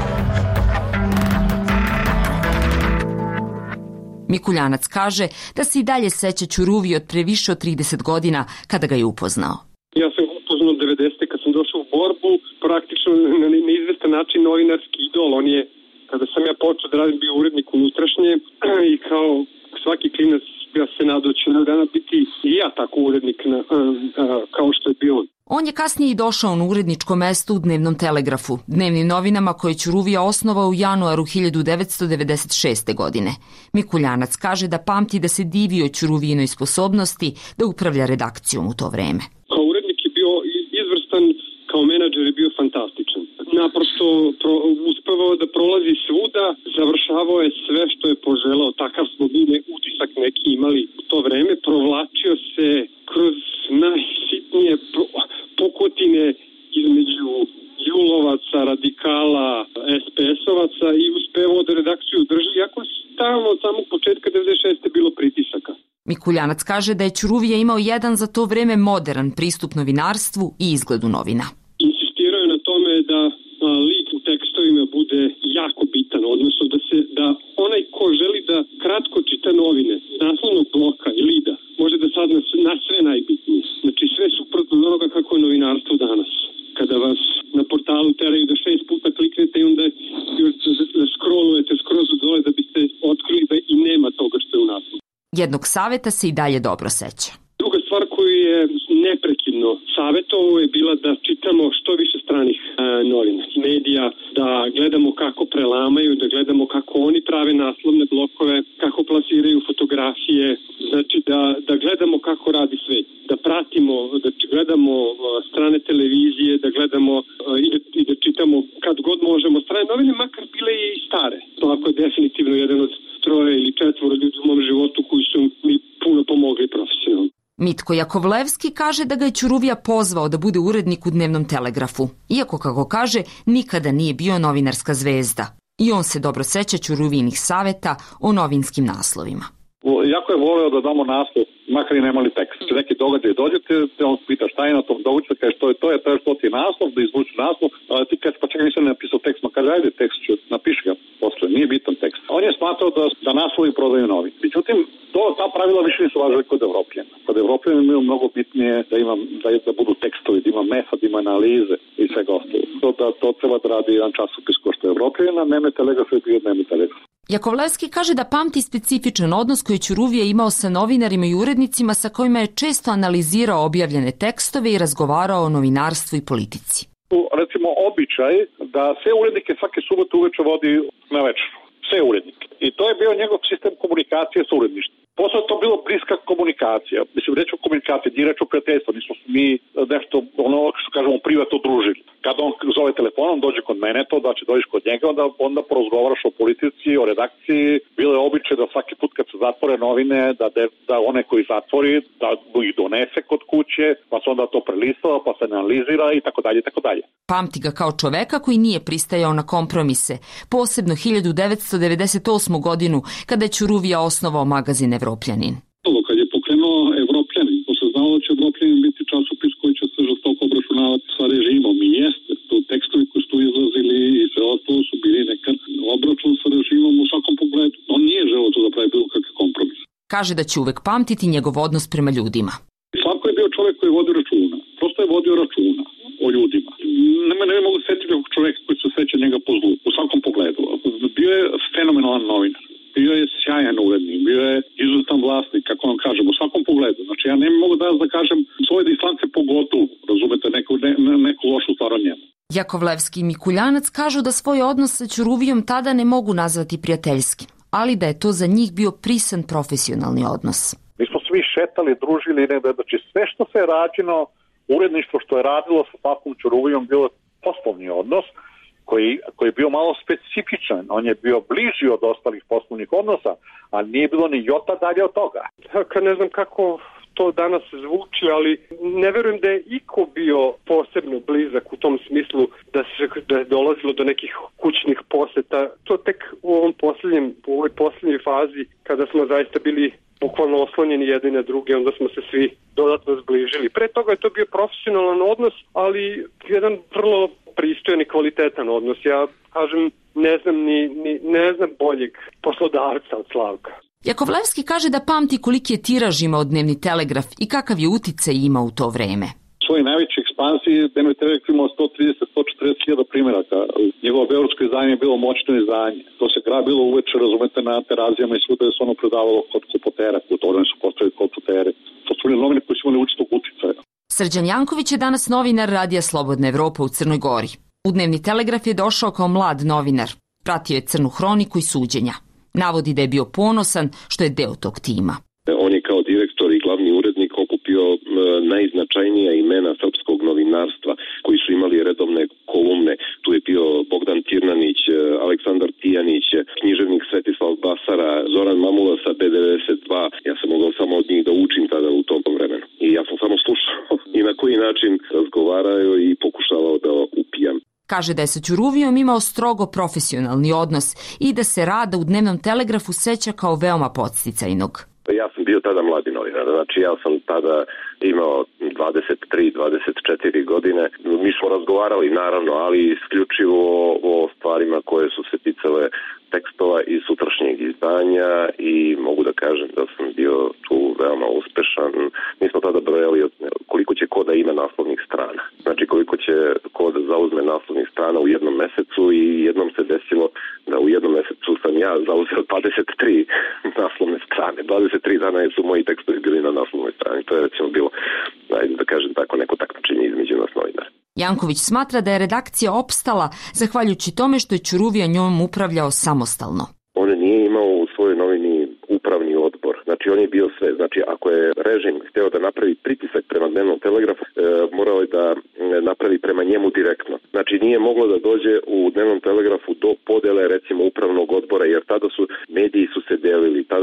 Mikuljanac kaže da se i dalje seća Ćuruvije od pre više od trideset godina kada ga je upoznao. Ja sam upoznao devedesete kad sam došao u borbu, praktično na neizvestan način novinarski idol. On je, kada sam ja počeo da radim, bio urednik unutrašnje i kao svaki klinac ja se nadao ću jednog dana biti i ja tako urednik na, a, a, kao što je bio on. On je kasnije i došao na uredničko mesto u Dnevnom telegrafu, dnevnim novinama koje je Ćuruvija osnovao u januaru hiljadu devetsto devedeset šeste. godine. Mikuljanac kaže da pamti da se divio Ćuruvijinoj sposobnosti da upravlja redakcijom u to vreme. Kao urednik je bio izvrstan, kao menadžer je bio fantastičan. Naprosto pro, uspevao da prolazi svuda, završavao je sve što je poželao, takav smo bili utisak neki imali u to vreme, provlačio se kroz najsitnije pukotine između julovaca, radikala, es pe esovaca i uspevao da redakciju drži, iako stalno od samog početka devedeset šeste. bilo pritisaka. Mikuljanac kaže da je Ćuruvija imao jedan za to vreme modern pristup novinarstvu i izgledu novina. Insistirao je na tome da lik u tekstovima bude jako bitan, odnosno da se da onaj ko želi da kratko čita novine s naslovnog bloka i lida može da sad na, na sve najbitnije. Znači sve suprotno od onoga kako je novinarstvo danas. Kada vas na portalu teraju da šest puta kliknete i onda još da scrollujete skroz od dole da biste otkrili da i nema toga što je u naslovu. Jednog saveta se i dalje dobro seća. Druga stvar koju je neprekidno savjetovao je bila da čitamo što više stranih e, novina, medija, da gledamo kako prelamaju, da gledamo kako oni prave naslovne blokove, kako plasiraju fotografije, znači da, da gledamo kako radi svet, da pratimo, da gledamo strane televizije, da gledamo i da, i da čitamo kad god možemo strane novine, makar bile i stare. To ako je definitivno jedan od troje ili četvoro ljudi u mom životu koji su mi puno pomogli profesionalno. Mitko Jakovlevski kaže da ga je Ćuruvija pozvao da bude urednik u Dnevnom telegrafu, iako, kako kaže, nikada nije bio novinarska zvezda. I on se dobro seća Ćuruvijinih saveta o novinskim naslovima. Jako je voleo da damo naslov, makar i nemali tekst. Neki događaj dođete, on pita šta je na tom događaju, kaže što je to, je to je što ti je naslov, da izvuči naslov, a ti kaže pa čekaj, nisam napisao tekst, ma kaže ajde tekst ću, napiši ga posle, nije bitan tekst. On je smatrao da, da naslovi prodaju novi. Međutim, to, ta pravila više nisu važili kod Evropljena. Kod Evropljena imaju mnogo bitnije da, ima, da, da budu tekstovi, da ima metod, ima analize i svega ostalo. To, da, to treba da radi jedan časopis ko što je Evropljena, Dnevni telegraf je bio Dnevni telegraf. Jakovlevski kaže da pamti specifičan odnos koji Ćuruvija imao sa novinarima i urednicima sa kojima je često analizirao objavljene tekstove i razgovarao o novinarstvu i politici. Recimo običaj da sve urednike svake subote uveče vodi na večeru. Sve urednike. I to je bio njegov sistem komunikacije s uredništvom. Posle to bilo bliska komunikacija. Mislim, reč o komunikaciji, nije reč o prijateljstvu. Nismo mi nešto, ono što kažemo, privatno družili. Kada on zove telefonom, dođe kod mene, to da će dođeš kod njega, onda, onda porozgovaraš o politici, o redakciji. Bilo je običaj da svaki put kad se zatvore novine, da, de, da one koji zatvori, da ih donese kod kuće, pa se onda to prelistava, pa se analizira i tako dalje, i tako dalje. Pamti ga kao čoveka koji nije pristajao na kompromise, posebno hiljadu devetsto devedeset osmu godinu, kada je Ćuruvija osnovao magazin Evropljanin. Kad je pokrenuo Evropljanin, to se znalo da će Evropljanin biti časopis koji će se žestoko obračunavati sa režimom i jeste. To tekstovi koji su tu izlazili i sve ostalo su bili nekad obračun sa režimom u svakom pogledu. On nije želeo to da pravi bilo kakve kompromis. Kaže da će uvek pamtiti njegov odnos prema ljudima. Slavko je bio čovjek koji je vodio računa. Prosto je vodio računa o ljudima. Nema, ne mogu setiti nekog čovjeka koji se seća njega po zlu, u svakom pogledu. Bio je fenomenalan novinar. Bio je sjajan urednik, bio je izuzetan vlasnik, kako vam kažem, u svakom pogledu. Znači, ja ne mogu danas da kažem svoje distance pogotovo, razumete, neku, ne, neku lošu stvar o njemu. Jakovlevski i Mikuljanac kažu da svoj odnos sa Ćuruvijom tada ne mogu nazvati prijateljskim, ali da je to za njih bio prisan profesionalni odnos. Mi smo svi šetali, družili, ne, znači sve što se je rađeno, uredništvo što je radilo sa Slavkom Ćuruvijom bilo poslovni odnos, Koji, koji je bio malo specifičan. On je bio bliži od ostalih poslovnih odnosa, ali nije bilo ni jota dalje od toga. Kad ne znam kako to danas zvuči, ali ne verujem da je iko bio posebno blizak u tom smislu da se da je dolazilo do nekih kućnih poseta. To tek u ovom posljednjem, u ovoj posljednjoj fazi kada smo zaista bili bukvalno oslonjeni jedni na druge, onda smo se svi dodatno zbližili. Pre toga je to bio profesionalan odnos, ali jedan vrlo pristojan i kvalitetan odnos. Ja kažem, ne znam ni, ni ne znam boljeg poslodavca od Slavka. Jakovlevski kaže da pamti koliki je tiraž imao Dnevni telegraf i kakav je uticaj imao u to vreme. U svojoj najvećoj ekspanziji Dnevni telegraf imao sto trideset do sto četrdeset hiljada primjeraka. Njegovo beogradsko izdanje je bilo moćno izdanje. To se grabilo uveče, razumete, na terazijama i svuda je se ono predavalo kod kupotera. U to vreme su postavili kod kupotere. To su bili novine koji su imali učitog uticaja. Srđan Janković je danas novinar Radija Slobodna Evropa u Crnoj Gori. U Dnevni telegraf je došao kao mlad novinar. Pratio je crnu hroniku i suđenja. Navodi da je bio ponosan što je deo tog tima. On je kao direktor i glavni urednik okupio najznačajnija imena srpskog novinarstva koji su imali redovne kolumne. Tu je bio Bogdan Tirnanić, Aleksandar Tijanić, književnik Svetislav Basara, Zoran Mamula sa B devedeset dva. Ja sam mogao samo od njih da učim tada u tom vremenu. I ja sam samo slušao i na koji način razgovarao i pokušavao da upijam. Kaže da je sa Ćuruvijom imao strogo profesionalni odnos i da se rada u Dnevnom telegrafu seća kao veoma podsticajnog. Ja sam bio tada mladi novinar, znači ja sam tada imao dvadeset tri dvadeset četiri godine. Mi smo razgovarali naravno, ali isključivo o stvarima koje su se ticale tekstova i sutrašnjeg izdanja i mogu da kažem da sam bio tu veoma uspešan. Mi smo tada brojali koliko će koda ima naslovnih strana. Znači koliko će koda zauzme naslovnih strana u jednom mesecu i jednom se desilo da u jednom mesecu sam ja zauzeo dvadeset tri naslovne strane. dvadeset tri dana su moji tekstovi bili na naslovnoj strani. To je recimo bilo, ajde da kažem tako, neko takmičenje između nas novinara. Janković smatra da je redakcija opstala zahvaljujući tome što je Ćuruvija njom upravljao samostalno. On nije imao u svojoj novini upravni odbor. Znači on je bio sve. Znači ako je režim hteo da napravi pritisak prema Dnevnom telegrafu, e, morao je da napravi prema njemu direktno. Znači nije moglo da dođe u Dnevnom telegrafu do podele recimo upravnog odbora, jer tada su mediji su se delili. Tada,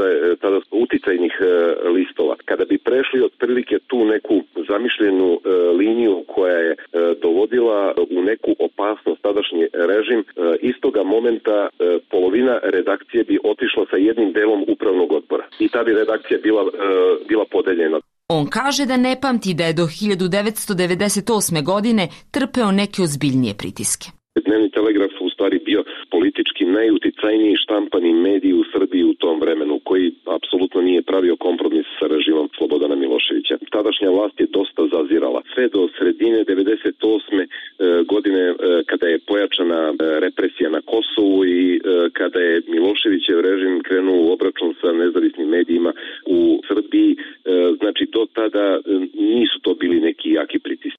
tada uticajnih e, listova. Kada bi prešli otprilike tu neku zamišljenu e, liniju koja je e, dovodila u neku opasnost tadašnji režim, e, istoga momenta e, polovina redakcije bi otišla sa jednim delom upravnog odbora i ta bi redakcija bila, e, bila podeljena. On kaže da ne pamti da je do hiljadu devetsto devedeset osme. godine trpeo neke ozbiljnije pritiske. Dnevni telegraf u stvari bio politički najuticajniji štampani medij u Srbiji u tom vremenu, koji apsolutno nije pravio kompromis sa režimom Slobodana Miloševića. Tadašnja vlast je dosta zazirala. Sve do sredine devedeset osme. godine kada je pojačana represija na Kosovu i kada je Miloševićev režim krenuo u obračun sa nezavisnim medijima u Srbiji, znači do tada nisu to bili neki jaki pritisci.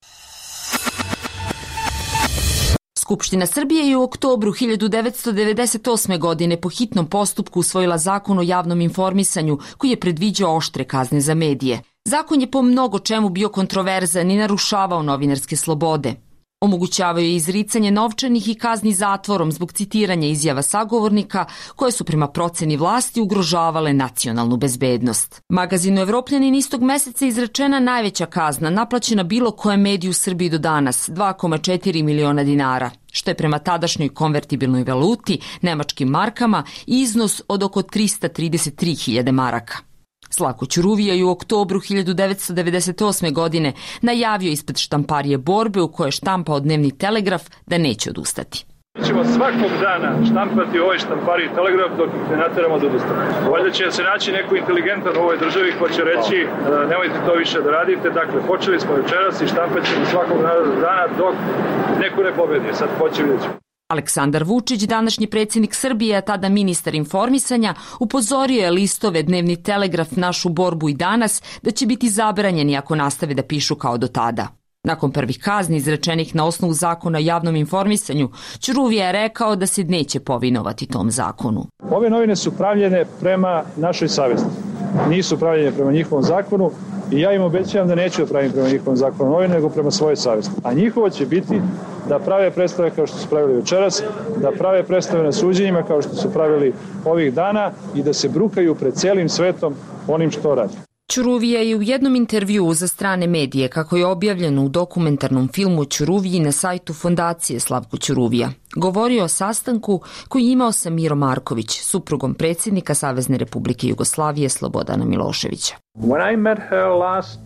Skupština Srbije je u oktobru hiljadu devetsto devedeset osme. godine po hitnom postupku usvojila zakon o javnom informisanju koji je predviđao oštre kazne za medije. Zakon je po mnogo čemu bio kontroverzan i narušavao novinarske slobode. Omogućavaju izricanje novčanih i kazni zatvorom zbog citiranja izjava sagovornika koje su prema proceni vlasti ugrožavale nacionalnu bezbednost. Magazinu Evropljanin istog meseca izrečena najveća kazna naplaćena bilo koje mediju u Srbiji do danas, dva zarez četiri miliona dinara, što je prema tadašnjoj konvertibilnoj valuti, nemačkim markama, iznos od oko trista trideset tri hiljade maraka. Slavko Ćuruvija je u oktobru hiljadu devetsto devedeset osme. godine najavio ispred štamparije borbe u kojoj je štampao Dnevni telegraf da neće odustati. Mi ćemo svakog dana štampati ovoj štampariji telegraf dok ih ne nateramo da odustane. Valjda će se naći neko inteligentan u ovoj državi ko će reći nemojte to više da radite. Dakle, počeli smo večeras i štampat ćemo svakog dana dok neko ne pobedi. Sad hoće vidjeti. Aleksandar Vučić, današnji predsjednik Srbije, a tada ministar informisanja, upozorio je listove Dnevni telegraf, Našu borbu i Danas da će biti zabranjeni ako nastave da pišu kao do tada. Nakon prvih kazni izrečenih na osnovu zakona o javnom informisanju, Ćuruvija je rekao da se neće povinovati tom zakonu. Ove novine su pravljene prema našoj savesti. Nisu pravljene prema njihovom zakonu i ja im obećavam da neću da pravim prema njihovom zakonu novine, nego prema svojoj savesti. A njihovo će biti da prave predstave kao što su pravili večeras, da prave predstave na suđenjima kao što su pravili ovih dana i da se brukaju pred celim svetom onim što radi. Ćuruvija je u jednom intervjuu za strane medije, kako je objavljeno u dokumentarnom filmu Ćuruviji na sajtu Fondacije Slavko Ćuruvija, govorio o sastanku koji je imao sa Miro Marković, suprugom predsjednika Savezne Republike Jugoslavije Slobodana Miloševića. When I met her last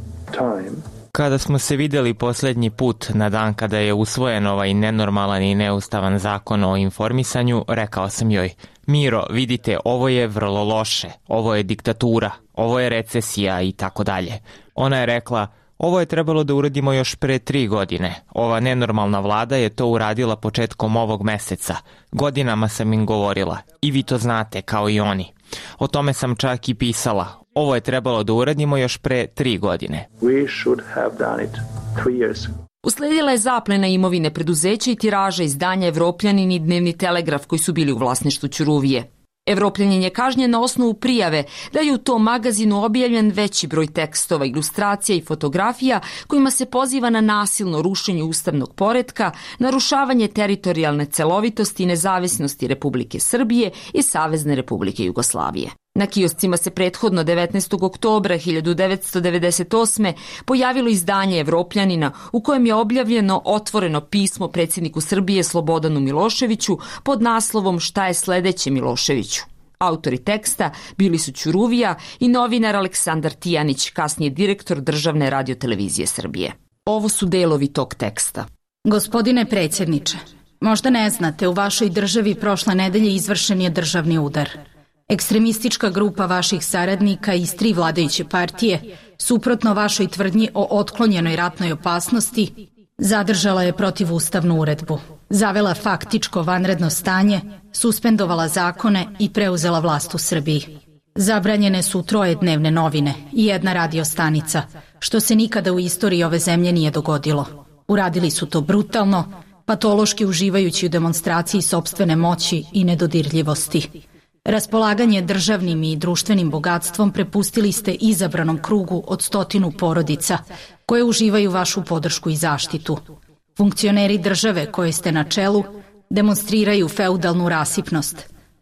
time, Kada smo se vidjeli posljednji put na dan kada je usvojen ovaj nenormalan i neustavan zakon o informisanju, rekao sam joj: Miro, vidite, ovo je vrlo loše, ovo je diktatura, ovo je recesija i tako dalje. Ona je rekla: ovo je trebalo da uradimo još pre tri godine. Ova nenormalna vlada je to uradila početkom ovog meseca. Godinama sam im govorila i vi to znate kao i oni. O tome sam čak i pisala. Ovo je trebalo da uradimo još pre tri godine. We should have done it three years ago. Usledila je zaplena imovine preduzeća i tiraža izdanja Evropljanin i Dnevni telegraf koji su bili u vlasništvu Ćuruvije. Evropljanin je kažnjen na osnovu prijave da je u tom magazinu objavljen veći broj tekstova, ilustracija i fotografija kojima se poziva na nasilno rušenje ustavnog poretka, narušavanje teritorijalne celovitosti i nezavisnosti Republike Srbije i Savezne Republike Jugoslavije. Na kioscima se prethodno devetnaestog oktobra hiljadu devetsto devedeset osme. pojavilo izdanje Evropljanina u kojem je objavljeno otvoreno pismo predsjedniku Srbije Slobodanu Miloševiću pod naslovom Šta je sledeće Miloševiću. Autori teksta bili su Ćuruvija i novinar Aleksandar Tijanić, kasnije direktor Državne radiotelevizije Srbije. Ovo su delovi tog teksta. Gospodine predsjedniče, možda ne znate, u vašoj državi prošle nedelje izvršen je državni udar. Ekstremistička grupa vaših saradnika iz tri vladajuće partije, suprotno vašoj tvrdnji o otklonjenoj ratnoj opasnosti, zadržala je protivustavnu uredbu, zavela faktičko vanredno stanje, suspendovala zakone i preuzela vlast u Srbiji. Zabranjene su troje dnevne novine i jedna radio stanica, što se nikada u istoriji ove zemlje nije dogodilo. Uradili su to brutalno, patološki uživajući u demonstraciji sopstvene moći i nedodirljivosti. Raspolaganje državnim i društvenim bogatstvom prepustili ste izabranom krugu od stotinu porodica koje uživaju vašu podršku i zaštitu. Funkcioneri države koje ste na čelu demonstriraju feudalnu rasipnost.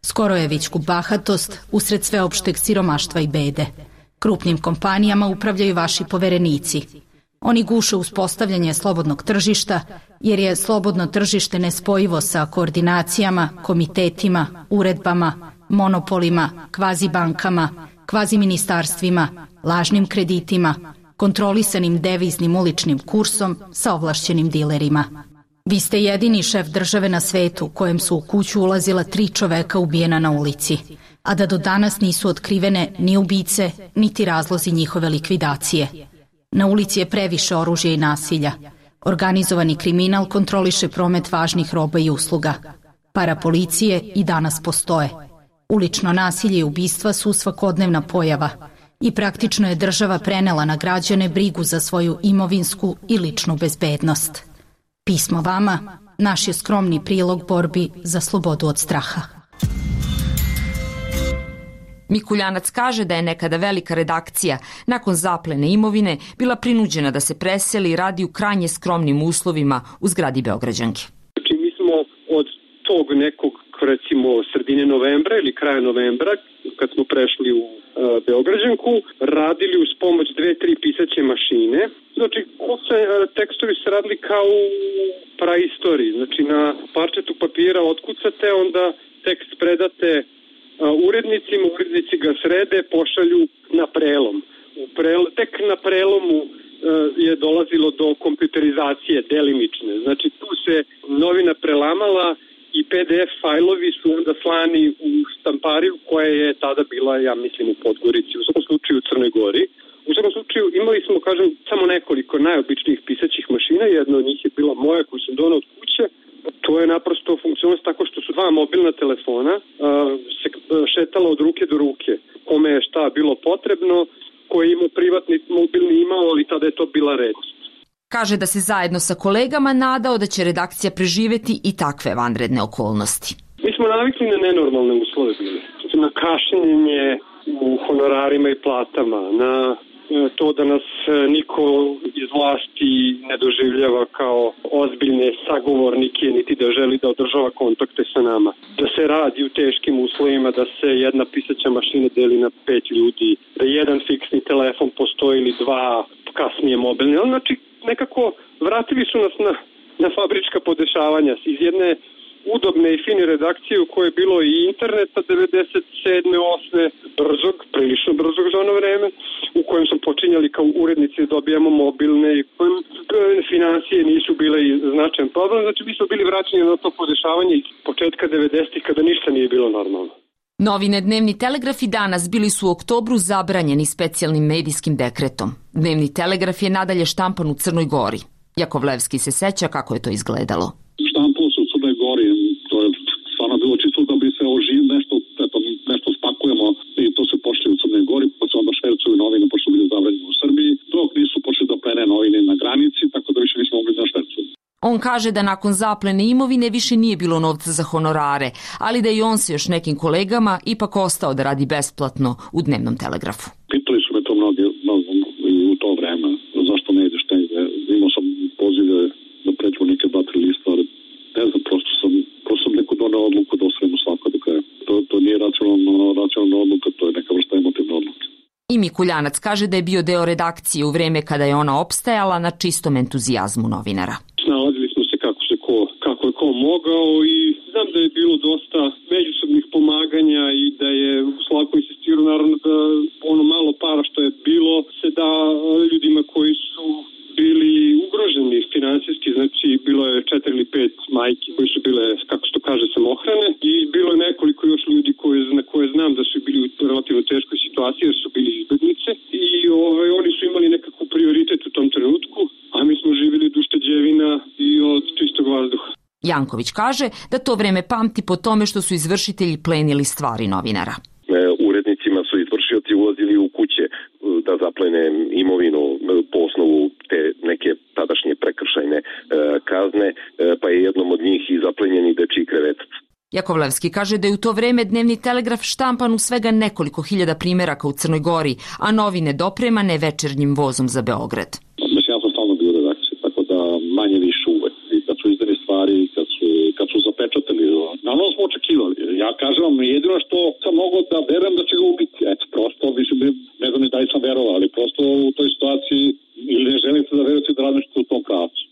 skorojevićku bahatost usred sveopšteg siromaštva i bede. Krupnim kompanijama upravljaju vaši poverenici. Oni guše uspostavljanje slobodnog tržišta, jer je slobodno tržište nespojivo sa koordinacijama, komitetima, uredbama, monopolima, kvazibankama, kvaziministarstvima, lažnim kreditima, kontrolisanim deviznim uličnim kursom sa ovlašćenim dilerima. Vi ste jedini šef države na svetu kojem su u kuću ulazila tri čoveka ubijena na ulici, a da do danas nisu otkrivene ni ubice, niti razlozi njihove likvidacije. Na ulici je previše oružja i nasilja. Organizovani kriminal kontroliše promet važnih roba i usluga. Parapolicije i danas postoje. Ulično nasilje i ubistva su svakodnevna pojava i praktično je država prenela na građane brigu za svoju imovinsku i ličnu bezbednost. Pismo vama, naš je skromni prilog borbi za slobodu od straha. Mikuljanac kaže da je nekada velika redakcija nakon zaplene imovine bila prinuđena da se preseli i radi u krajnje skromnim uslovima u zgradi Beograđanke. Znači mi smo od tog nekog recimo sredine novembra ili kraja novembra kad smo prešli u uh, Beograđanku radili uz pomoć dve, tri pisaće mašine. Znači se, uh, tekstovi se radili kao u praistoriji. Znači na parčetu papira otkucate, onda tekst predate urednicima, urednici ga srede, pošalju na prelom. U prel, tek na prelomu e, je dolazilo do kompjuterizacije delimične. Znači tu se novina prelamala i P D F fajlovi su onda slani u štampariju koja je tada bila, ja mislim, u Podgorici, u svakom slučaju u Crnoj Gori. U svakom slučaju imali smo, kažem, samo nekoliko najobičnijih pisaćih mašina, jedna od njih je bila moja koju sam donao od kuće. To je naprosto funkcionalnost tako što su dva mobilna telefona uh, se šetala od ruke do ruke. Kome je šta bilo potrebno, koji je imao privatni mobilni imao, ali tada je to bila redkost. Kaže da se zajedno sa kolegama nadao da će redakcija preživeti i takve vanredne okolnosti. Mi smo navikli na nenormalne uslove bili. Na kašnjenje u honorarima i platama, na to da nas niko iz vlasti ne doživljava kao ozbiljne sagovornike, niti da želi da održava kontakte sa nama. Da se radi u teškim uslovima, da se jedna pisaća mašina deli na pet ljudi, da jedan fiksni telefon postoji ili dva kasnije mobilni. Znači, nekako vratili su nas na, na fabrička podešavanja iz jedne udobne i fine redakcije u kojoj je bilo i interneta devedeset sedme osme brzog, prilično brzog za ono vreme, u kojem smo počinjali kao urednici da dobijamo mobilne i kojem financije nisu bile značajan problem. Znači mi smo bili vraćeni na to podešavanje iz početka devedesetih kada ništa nije bilo normalno. Novine Dnevni telegraf i Danas bili su u oktobru zabranjeni specijalnim medijskim dekretom. Dnevni telegraf je nadalje štampan u Crnoj Gori. Jakovlevski se seća kako je to izgledalo. Štampalo se u Crnoj Gori, to je stvarno bilo čisto da bi se oživ nešto, eto, nešto spakujemo i to se pošli u Crnoj Gori, pa se onda švercuju novine, pošto bili zabranjeni u Srbiji, dok nisu počeli da plene novine na granici, tako da više nismo mogli da švercuju. On kaže da nakon zaplene imovine više nije bilo novca za honorare, ali da i on se još nekim kolegama ipak ostao da radi besplatno u Dnevnom telegrafu. Pitali su me to mnogi, mnogi i u to vreme, zašto ne ideš negde, imao sam pozive da pređu neke dva, tri lista, ali ne znam, prosto sam, prosto sam neko donao odluku da osvremu svako do kraja. To, to nije racionalna, racionalna odluka, to je neka vrsta emotivna odluka. I Mikuljanac kaže da je bio deo redakcije u vreme kada je ona opstajala na čistom entuzijazmu novinara. Snalazili smo se kako se ko, kako je ko mogao i znam da je bilo dosta međusobnih pomaganja i da je Slavko insistirao naravno da ono malo para što je bilo se da ljudima koji su bili ugroženi finansijski, znači bilo je četiri ili pet majki koji su bile, kako se to kaže, samohrane i bilo je nekoliko još ljudi koje, na koje znam da su bili u relativno teškoj situaciji jer su bili izbjeglice i ovaj, oni su imali nekakav prioritet u tom trenutku, a mi smo živjeli od ušteđevina i od čistog vazduha. Janković kaže da to vreme pamti po tome što su izvršitelji plenili stvari novinara. Urednicima su izvršioci ulazili u kuće da zaplene imovinu po osnovu te neke tadašnje prekršajne kazne, pa je jednom od njih i zaplenjeni dečiji krevetac. Jakovlevski kaže da je u to vreme Dnevni telegraf štampan u svega nekoliko hiljada primjeraka u Crnoj Gori, a novine dopremane večernjim vozom za Beograd. Mislim, ja sam stalno bio u redakciji, tako da manje više uvek. I kad su izdani stvari, kad su, kad su zapečatili, nama normalno smo očekivali. Ja kažem vam, jedino što sam mogao da verujem da će ga ubiti. Eto, prosto, mislim, ne znam ni da li sam verovao, ali prosto u toj situaciji ili ne želite da verujete da razmišljate u tom pravcu.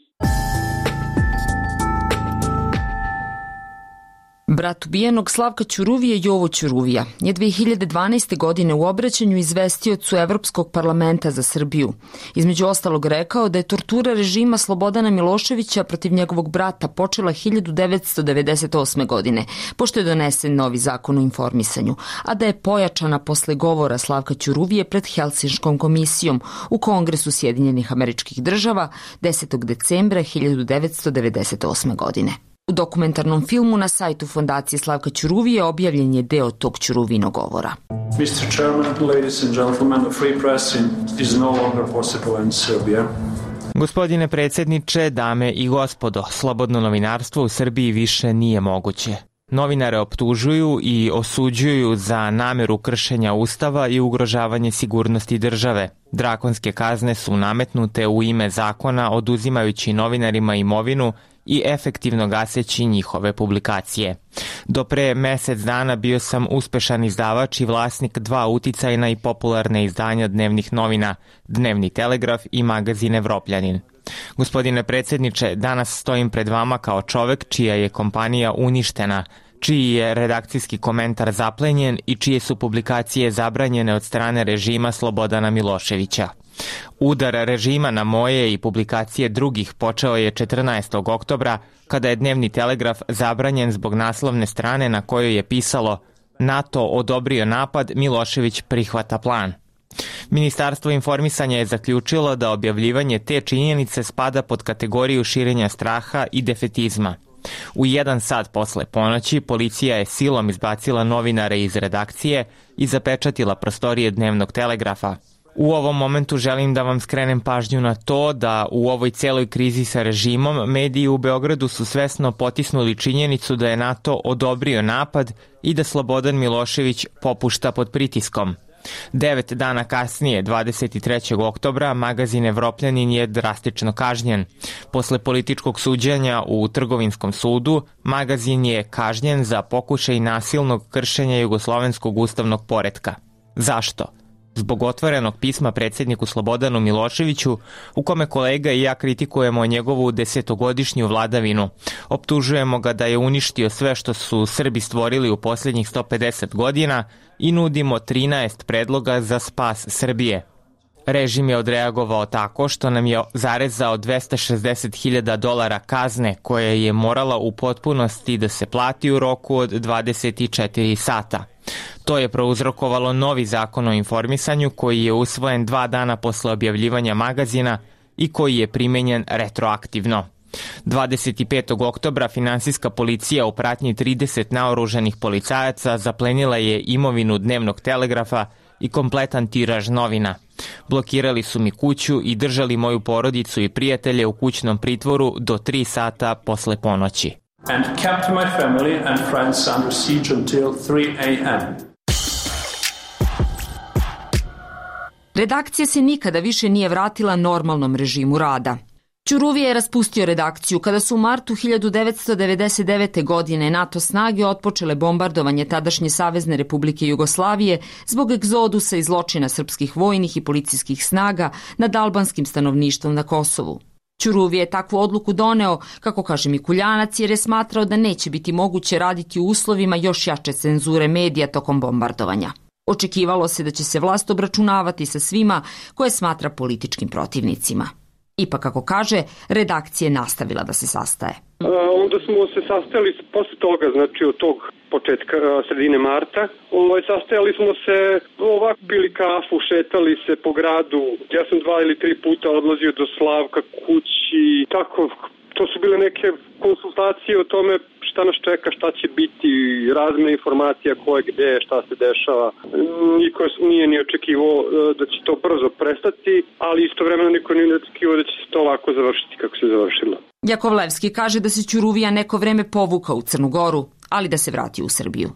Brat ubijenog Slavka Ćuruvije, Jovo Ćuruvija, je dve hiljade dvanaeste. godine u obraćanju izvestiocu Evropskog parlamenta za Srbiju. Između ostalog rekao da je tortura režima Slobodana Miloševića protiv njegovog brata počela hiljadu devetsto devedeset osme. godine, pošto je donesen novi zakon o informisanju, a da je pojačana posle govora Slavka Ćuruvije pred Helsinškom komisijom u Kongresu Sjedinjenih Američkih Država desetog decembra hiljadu devetsto devedeset osme. godine. U dokumentarnom filmu na sajtu Fondacije Slavka Ćuruvije objavljen je deo tog Ćuruvinog govora. mister Chairman, ladies and gentlemen, the free press is no longer possible in Serbia. Gospodine predsjedniče, dame i gospodo, slobodno novinarstvo u Srbiji više nije moguće. Novinare optužuju i osuđuju za nameru kršenja ustava i ugrožavanje sigurnosti države. Drakonske kazne su nametnute u ime zakona, oduzimajući novinarima imovinu i efektivno gaseći njihove publikacije. Do pre mesec dana bio sam uspešan izdavač i vlasnik dva uticajna i popularne izdanja dnevnih novina, Dnevni Telegraf i magazin Evropljanin. Gospodine predsjedniče, danas stojim pred vama kao čovek čija je kompanija uništena, čiji je redakcijski komentar zaplenjen i čije su publikacije zabranjene od strane režima Slobodana Miloševića. Udar režima na moje i publikacije drugih počeo je četrnaestog oktobra, kada je Dnevni Telegraf zabranjen zbog naslovne strane na kojoj je pisalo NATO odobrio napad, Milošević prihvata plan. Ministarstvo informisanja je zaključilo da objavljivanje te činjenice spada pod kategoriju širenja straha i defetizma. U jedan sat posle ponoći policija je silom izbacila novinare iz redakcije i zapečatila prostorije Dnevnog Telegrafa. U ovom momentu želim da vam skrenem pažnju na to da u ovoj celoj krizi sa režimom mediji u Beogradu su svesno potisnuli činjenicu da je NATO odobrio napad i da Slobodan Milošević popušta pod pritiskom. Devet dana kasnije, dvadeset trećeg oktobra, magazin Evropljanin je drastično kažnjen. Posle političkog suđenja u Trgovinskom sudu, magazin je kažnjen za pokušaj nasilnog kršenja jugoslovenskog ustavnog poretka. Zašto? Zbog otvorenog pisma predsjedniku Slobodanu Miloševiću, u kome kolega i ja kritikujemo njegovu desetogodišnju vladavinu. Optužujemo ga da je uništio sve što su Srbi stvorili u posljednjih sto pedeset godina i nudimo trinaest predloga za spas Srbije. Režim je odreagovao tako što nam je zarezao dvesta šezdeset hiljada dolara kazne koje je morala u potpunosti da se plati u roku od dvadeset četiri sata. To je prouzrokovalo novi zakon o informisanju koji je usvojen dva dana posle objavljivanja magazina i koji je primenjen retroaktivno. dvadeset petog oktobra finansijska policija u pratnji trideset naoružanih policajaca zaplenila je imovinu Dnevnog Telegrafa i kompletan tiraž novina. Blokirali su mi kuću i držali moju porodicu i prijatelje u kućnom pritvoru do tri sata posle ponoći. And kept my family and friends under siege until three a m Redakcija se nikada više nije vratila normalnom režimu rada. Ćuruvija je raspustio redakciju kada su u martu hiljadu devetsto devedeset devete. godine NATO snage otpočele bombardovanje tadašnje Savezne Republike Jugoslavije zbog egzodusa i zločina srpskih vojnih i policijskih snaga nad albanskim stanovništvom na Kosovu. Ćuruvija je takvu odluku doneo, kako kaže Mikuljanac, jer je smatrao da neće biti moguće raditi u uslovima još jače cenzure medija tokom bombardovanja. Očekivalo se da će se vlast obračunavati sa svima koje smatra političkim protivnicima. Ipak, kako kaže, redakcija je nastavila da se sastaje. Onda smo se sastajali posle toga, znači od tog početka, sredine marta. Ovaj, sastajali smo se, ovako pili kafu, šetali se po gradu. Ja sam dva ili tri puta odlazio do Slavka kući. Tako, to su bile neke konsultacije o tome šta nas čeka, šta će biti, razmjena informacija ko je gde, šta se dešava. Niko nije ni očekivao da će to brzo prestati, ali istovremeno niko nije očekivao da će se to ovako završiti kako se završilo. Jakovlevski kaže da se Ćuruvija neko vreme povukao u Crnu Goru, ali da se vrati u Srbiju. Kad sam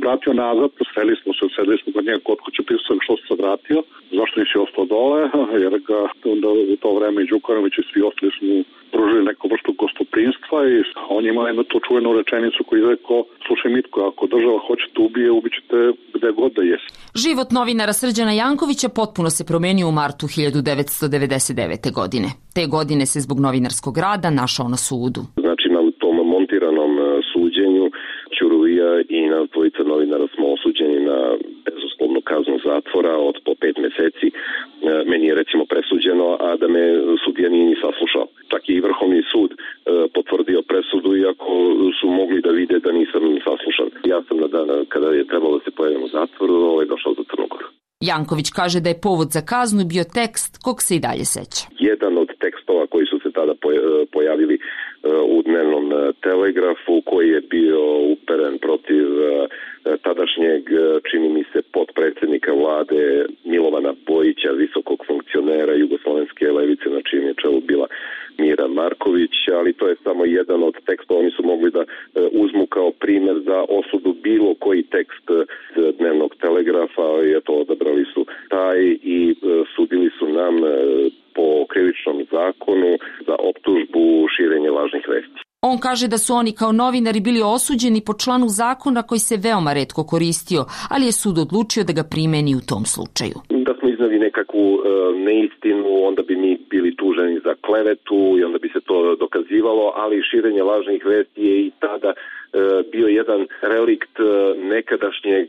vratio nazad, sreli smo se, sedeli smo kod njega kod kuće, pisao što se vratio, zašto nisi ostao dole, jer ga onda u to vreme i Đukanović i svi ostali smo pružili neku vrstu gostoprinstva i on ima jednu to čuvenu rečenicu koju je rekao, slušaj Mitko, ako država hoće te ubije, ubićete gde god da jesi. Život novinara Srđana Jankovića potpuno se promenio u martu hiljadu devetsto devedeset devete. godine. Te godine se zbog novinarskog rada našao na sudu. Znači na tom montiranom suđenju Ćuruvija i na dvojica novinara smo osuđeni na bezuslovnu kaznu zatvora od po pet meseci. Meni je recimo presuđeno, a da me sudija nije ni saslušao. Čak i Vrhovni sud potvrdio presudu, iako su mogli da vide da nisam saslušan. Ja sam na dan kada je trebalo da se pojavim u zatvoru, ovaj došao za Crnu Goru. Janković kaže da je povod za kaznu bio tekst kog se i dalje seća. Jedan od tekstova koji su se tada pojavili u dnevnom telegrafu, koji je bio uperen protiv tadašnjeg, čini mi se, potpredsjednika vlade Milovana Bojića, visokog funkcionera jugoslovenske levice, na čijem je čelu bila Mira Marković, ali to je samo jedan od tekstova. Oni su mogli da uzmu kao primjer za osudu bilo koji tekst dnevnog telegrafa i eto, odabrali su taj i sudili su nam po krivičnom zakonu za optužbu širenje lažnih vesti. On kaže da su oni kao novinari bili osuđeni po članu zakona koji se veoma retko koristio, ali je sud odlučio da ga primeni u tom slučaju. Da smo iznali nekakvu e, neistinu, onda bi mi bili tuženi za klevetu i onda bi se to dokazivalo, ali širenje lažnih vesti je i tada bio jedan relikt nekadašnjeg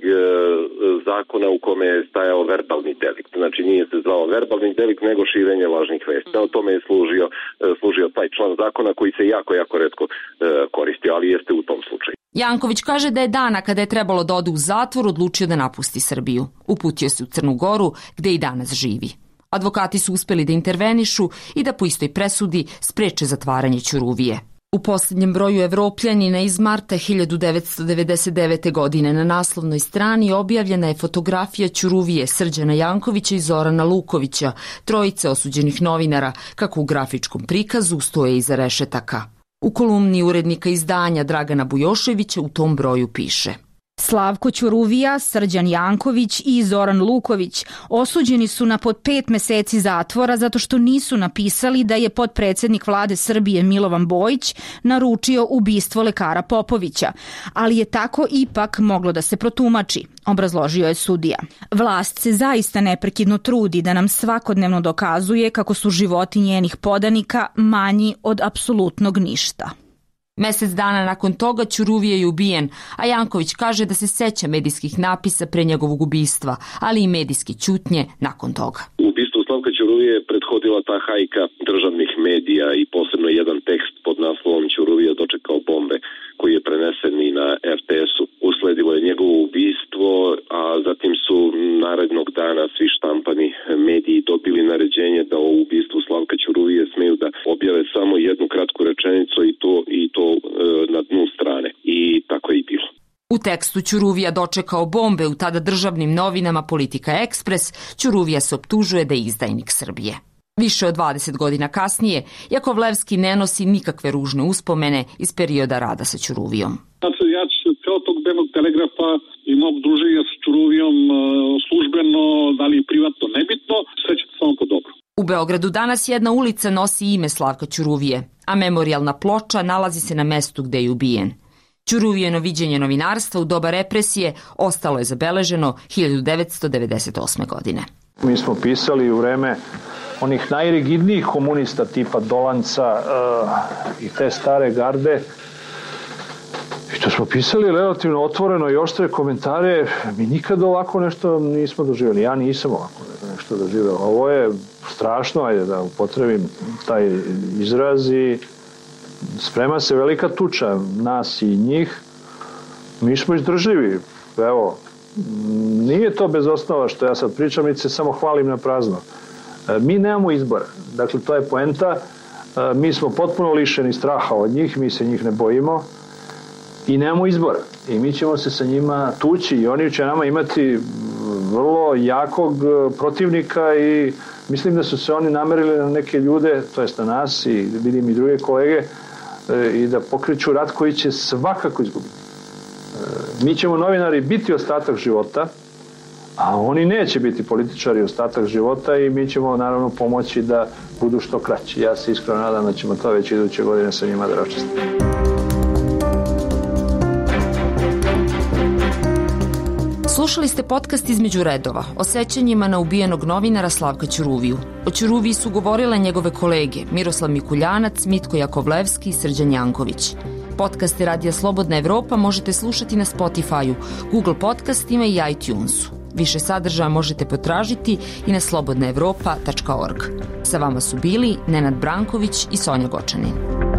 zakona u kome je stajao verbalni delikt. Znači nije se zvao verbalni delikt, nego širenje lažnih vesti. O tome je služio, služio taj član zakona koji se jako, jako retko koristio, ali jeste u tom slučaju. Janković kaže da je dana kada je trebalo da ode u zatvor odlučio da napusti Srbiju. Uputio se u Crnu Goru, gde i danas živi. Advokati su uspeli da intervenišu i da po istoj presudi spreče zatvaranje Ćuruvije. U posljednjem broju Evropljanina iz marta hiljadu devetsto devedeset devete. godine na naslovnoj strani objavljena je fotografija Ćuruvije, Srđana Jankovića i Zorana Lukovića, trojice osuđenih novinara, kako u grafičkom prikazu stoje iza rešetaka. U kolumni urednika izdanja Dragana Bujoševića u tom broju piše: Slavko Ćuruvija, Srđan Janković i Zoran Luković osuđeni su na pod pet meseci zatvora zato što nisu napisali da je potpredsjednik vlade Srbije Milovan Bojić naručio ubistvo lekara Popovića, ali je tako ipak moglo da se protumači, obrazložio je sudija. Vlast se zaista neprekidno trudi da nam svakodnevno dokazuje kako su životi njenih podanika manji od apsolutnog ništa. Mesec dana nakon toga Ćuruvija je ubijen, a Janković kaže da se seća medijskih napisa pre njegovog ubistva, ali i medijske ćutnje nakon toga. Ubistvu Slavka Ćuruvije je prethodila ta hajka državnih medija i posebno jedan tekst pod naslovom Ćuruvija dočekao bombe, koji je prenesen i na er te esu. Usledilo je njegovo ubistvo, a zatim su narednog dana svi štampani mediji dobili naređenje da o ubistvu Slavka Ćuruvije smeju da objave samo jednu kratku rečenicu i to, i to e, na dnu strane. I tako je i bilo. U tekstu Ćuruvija dočekao bombe u tada državnim novinama Politika Ekspres, Ćuruvija se optužuje da je izdajnik Srbije. Više od dvadeset godina kasnije, Jakovlevski ne nosi nikakve ružne uspomene iz perioda rada sa Ćuruvijom. Znači, ja ceo tog dnevnog telegrafa imam druženja sa Ćuruvijom službeno, da li privatno, nebitno, sve će samo po dobro. U Beogradu danas jedna ulica nosi ime Slavka Ćuruvije, a memorijalna ploča nalazi se na mestu gde je ubijen. Ćuruvijeno viđenje novinarstva u doba represije ostalo je zabeleženo hiljadu devetsto devedeset osme. godine. Mi smo pisali u vreme onih najrigidnijih komunista tipa Dolanca uh, i te stare garde. I to smo pisali relativno otvoreno i oštre komentare. Mi nikad ovako nešto nismo doživjeli. Ja nisam ovako nešto doživjela. Ovo je strašno, ajde da upotrebim taj izraz, i sprema se velika tuča nas i njih. Mi smo izdržljivi. Evo, nije to bez osnova što ja sad pričam, niti se samo hvalim na prazno. Mi nemamo izbora. Dakle, to je poenta. Mi smo potpuno lišeni straha od njih, mi se njih ne bojimo i nemamo izbora. I mi ćemo se sa njima tući i oni će nama imati vrlo jakog protivnika i mislim da su se oni namerili na neke ljude, to jest na nas i vidim i druge kolege, i da pokreću rat koji će svakako izgubiti. Mi ćemo novinari biti ostatak života, a oni neće biti političari ostatak života i mi ćemo naravno pomoći da budu što kraći. Ja se iskreno nadam da ćemo to već iduće godine sa njima da raščistimo. Slušali ste podcast Između redova o sećanjima na ubijenog novinara Slavka Ćuruviju. O Ćuruviji su govorile njegove kolege Miroslav Mikuljanac, Mitko Jakovlevski i Srđan Janković. Podcaste Radija Slobodna Evropa možete slušati na Spotify-u, Google podcastima i iTunesu. Više sadržaja možete potražiti i na slobodna evropa tačka org. Sa vama su bili Nenad Branković i Sonja Gočanin.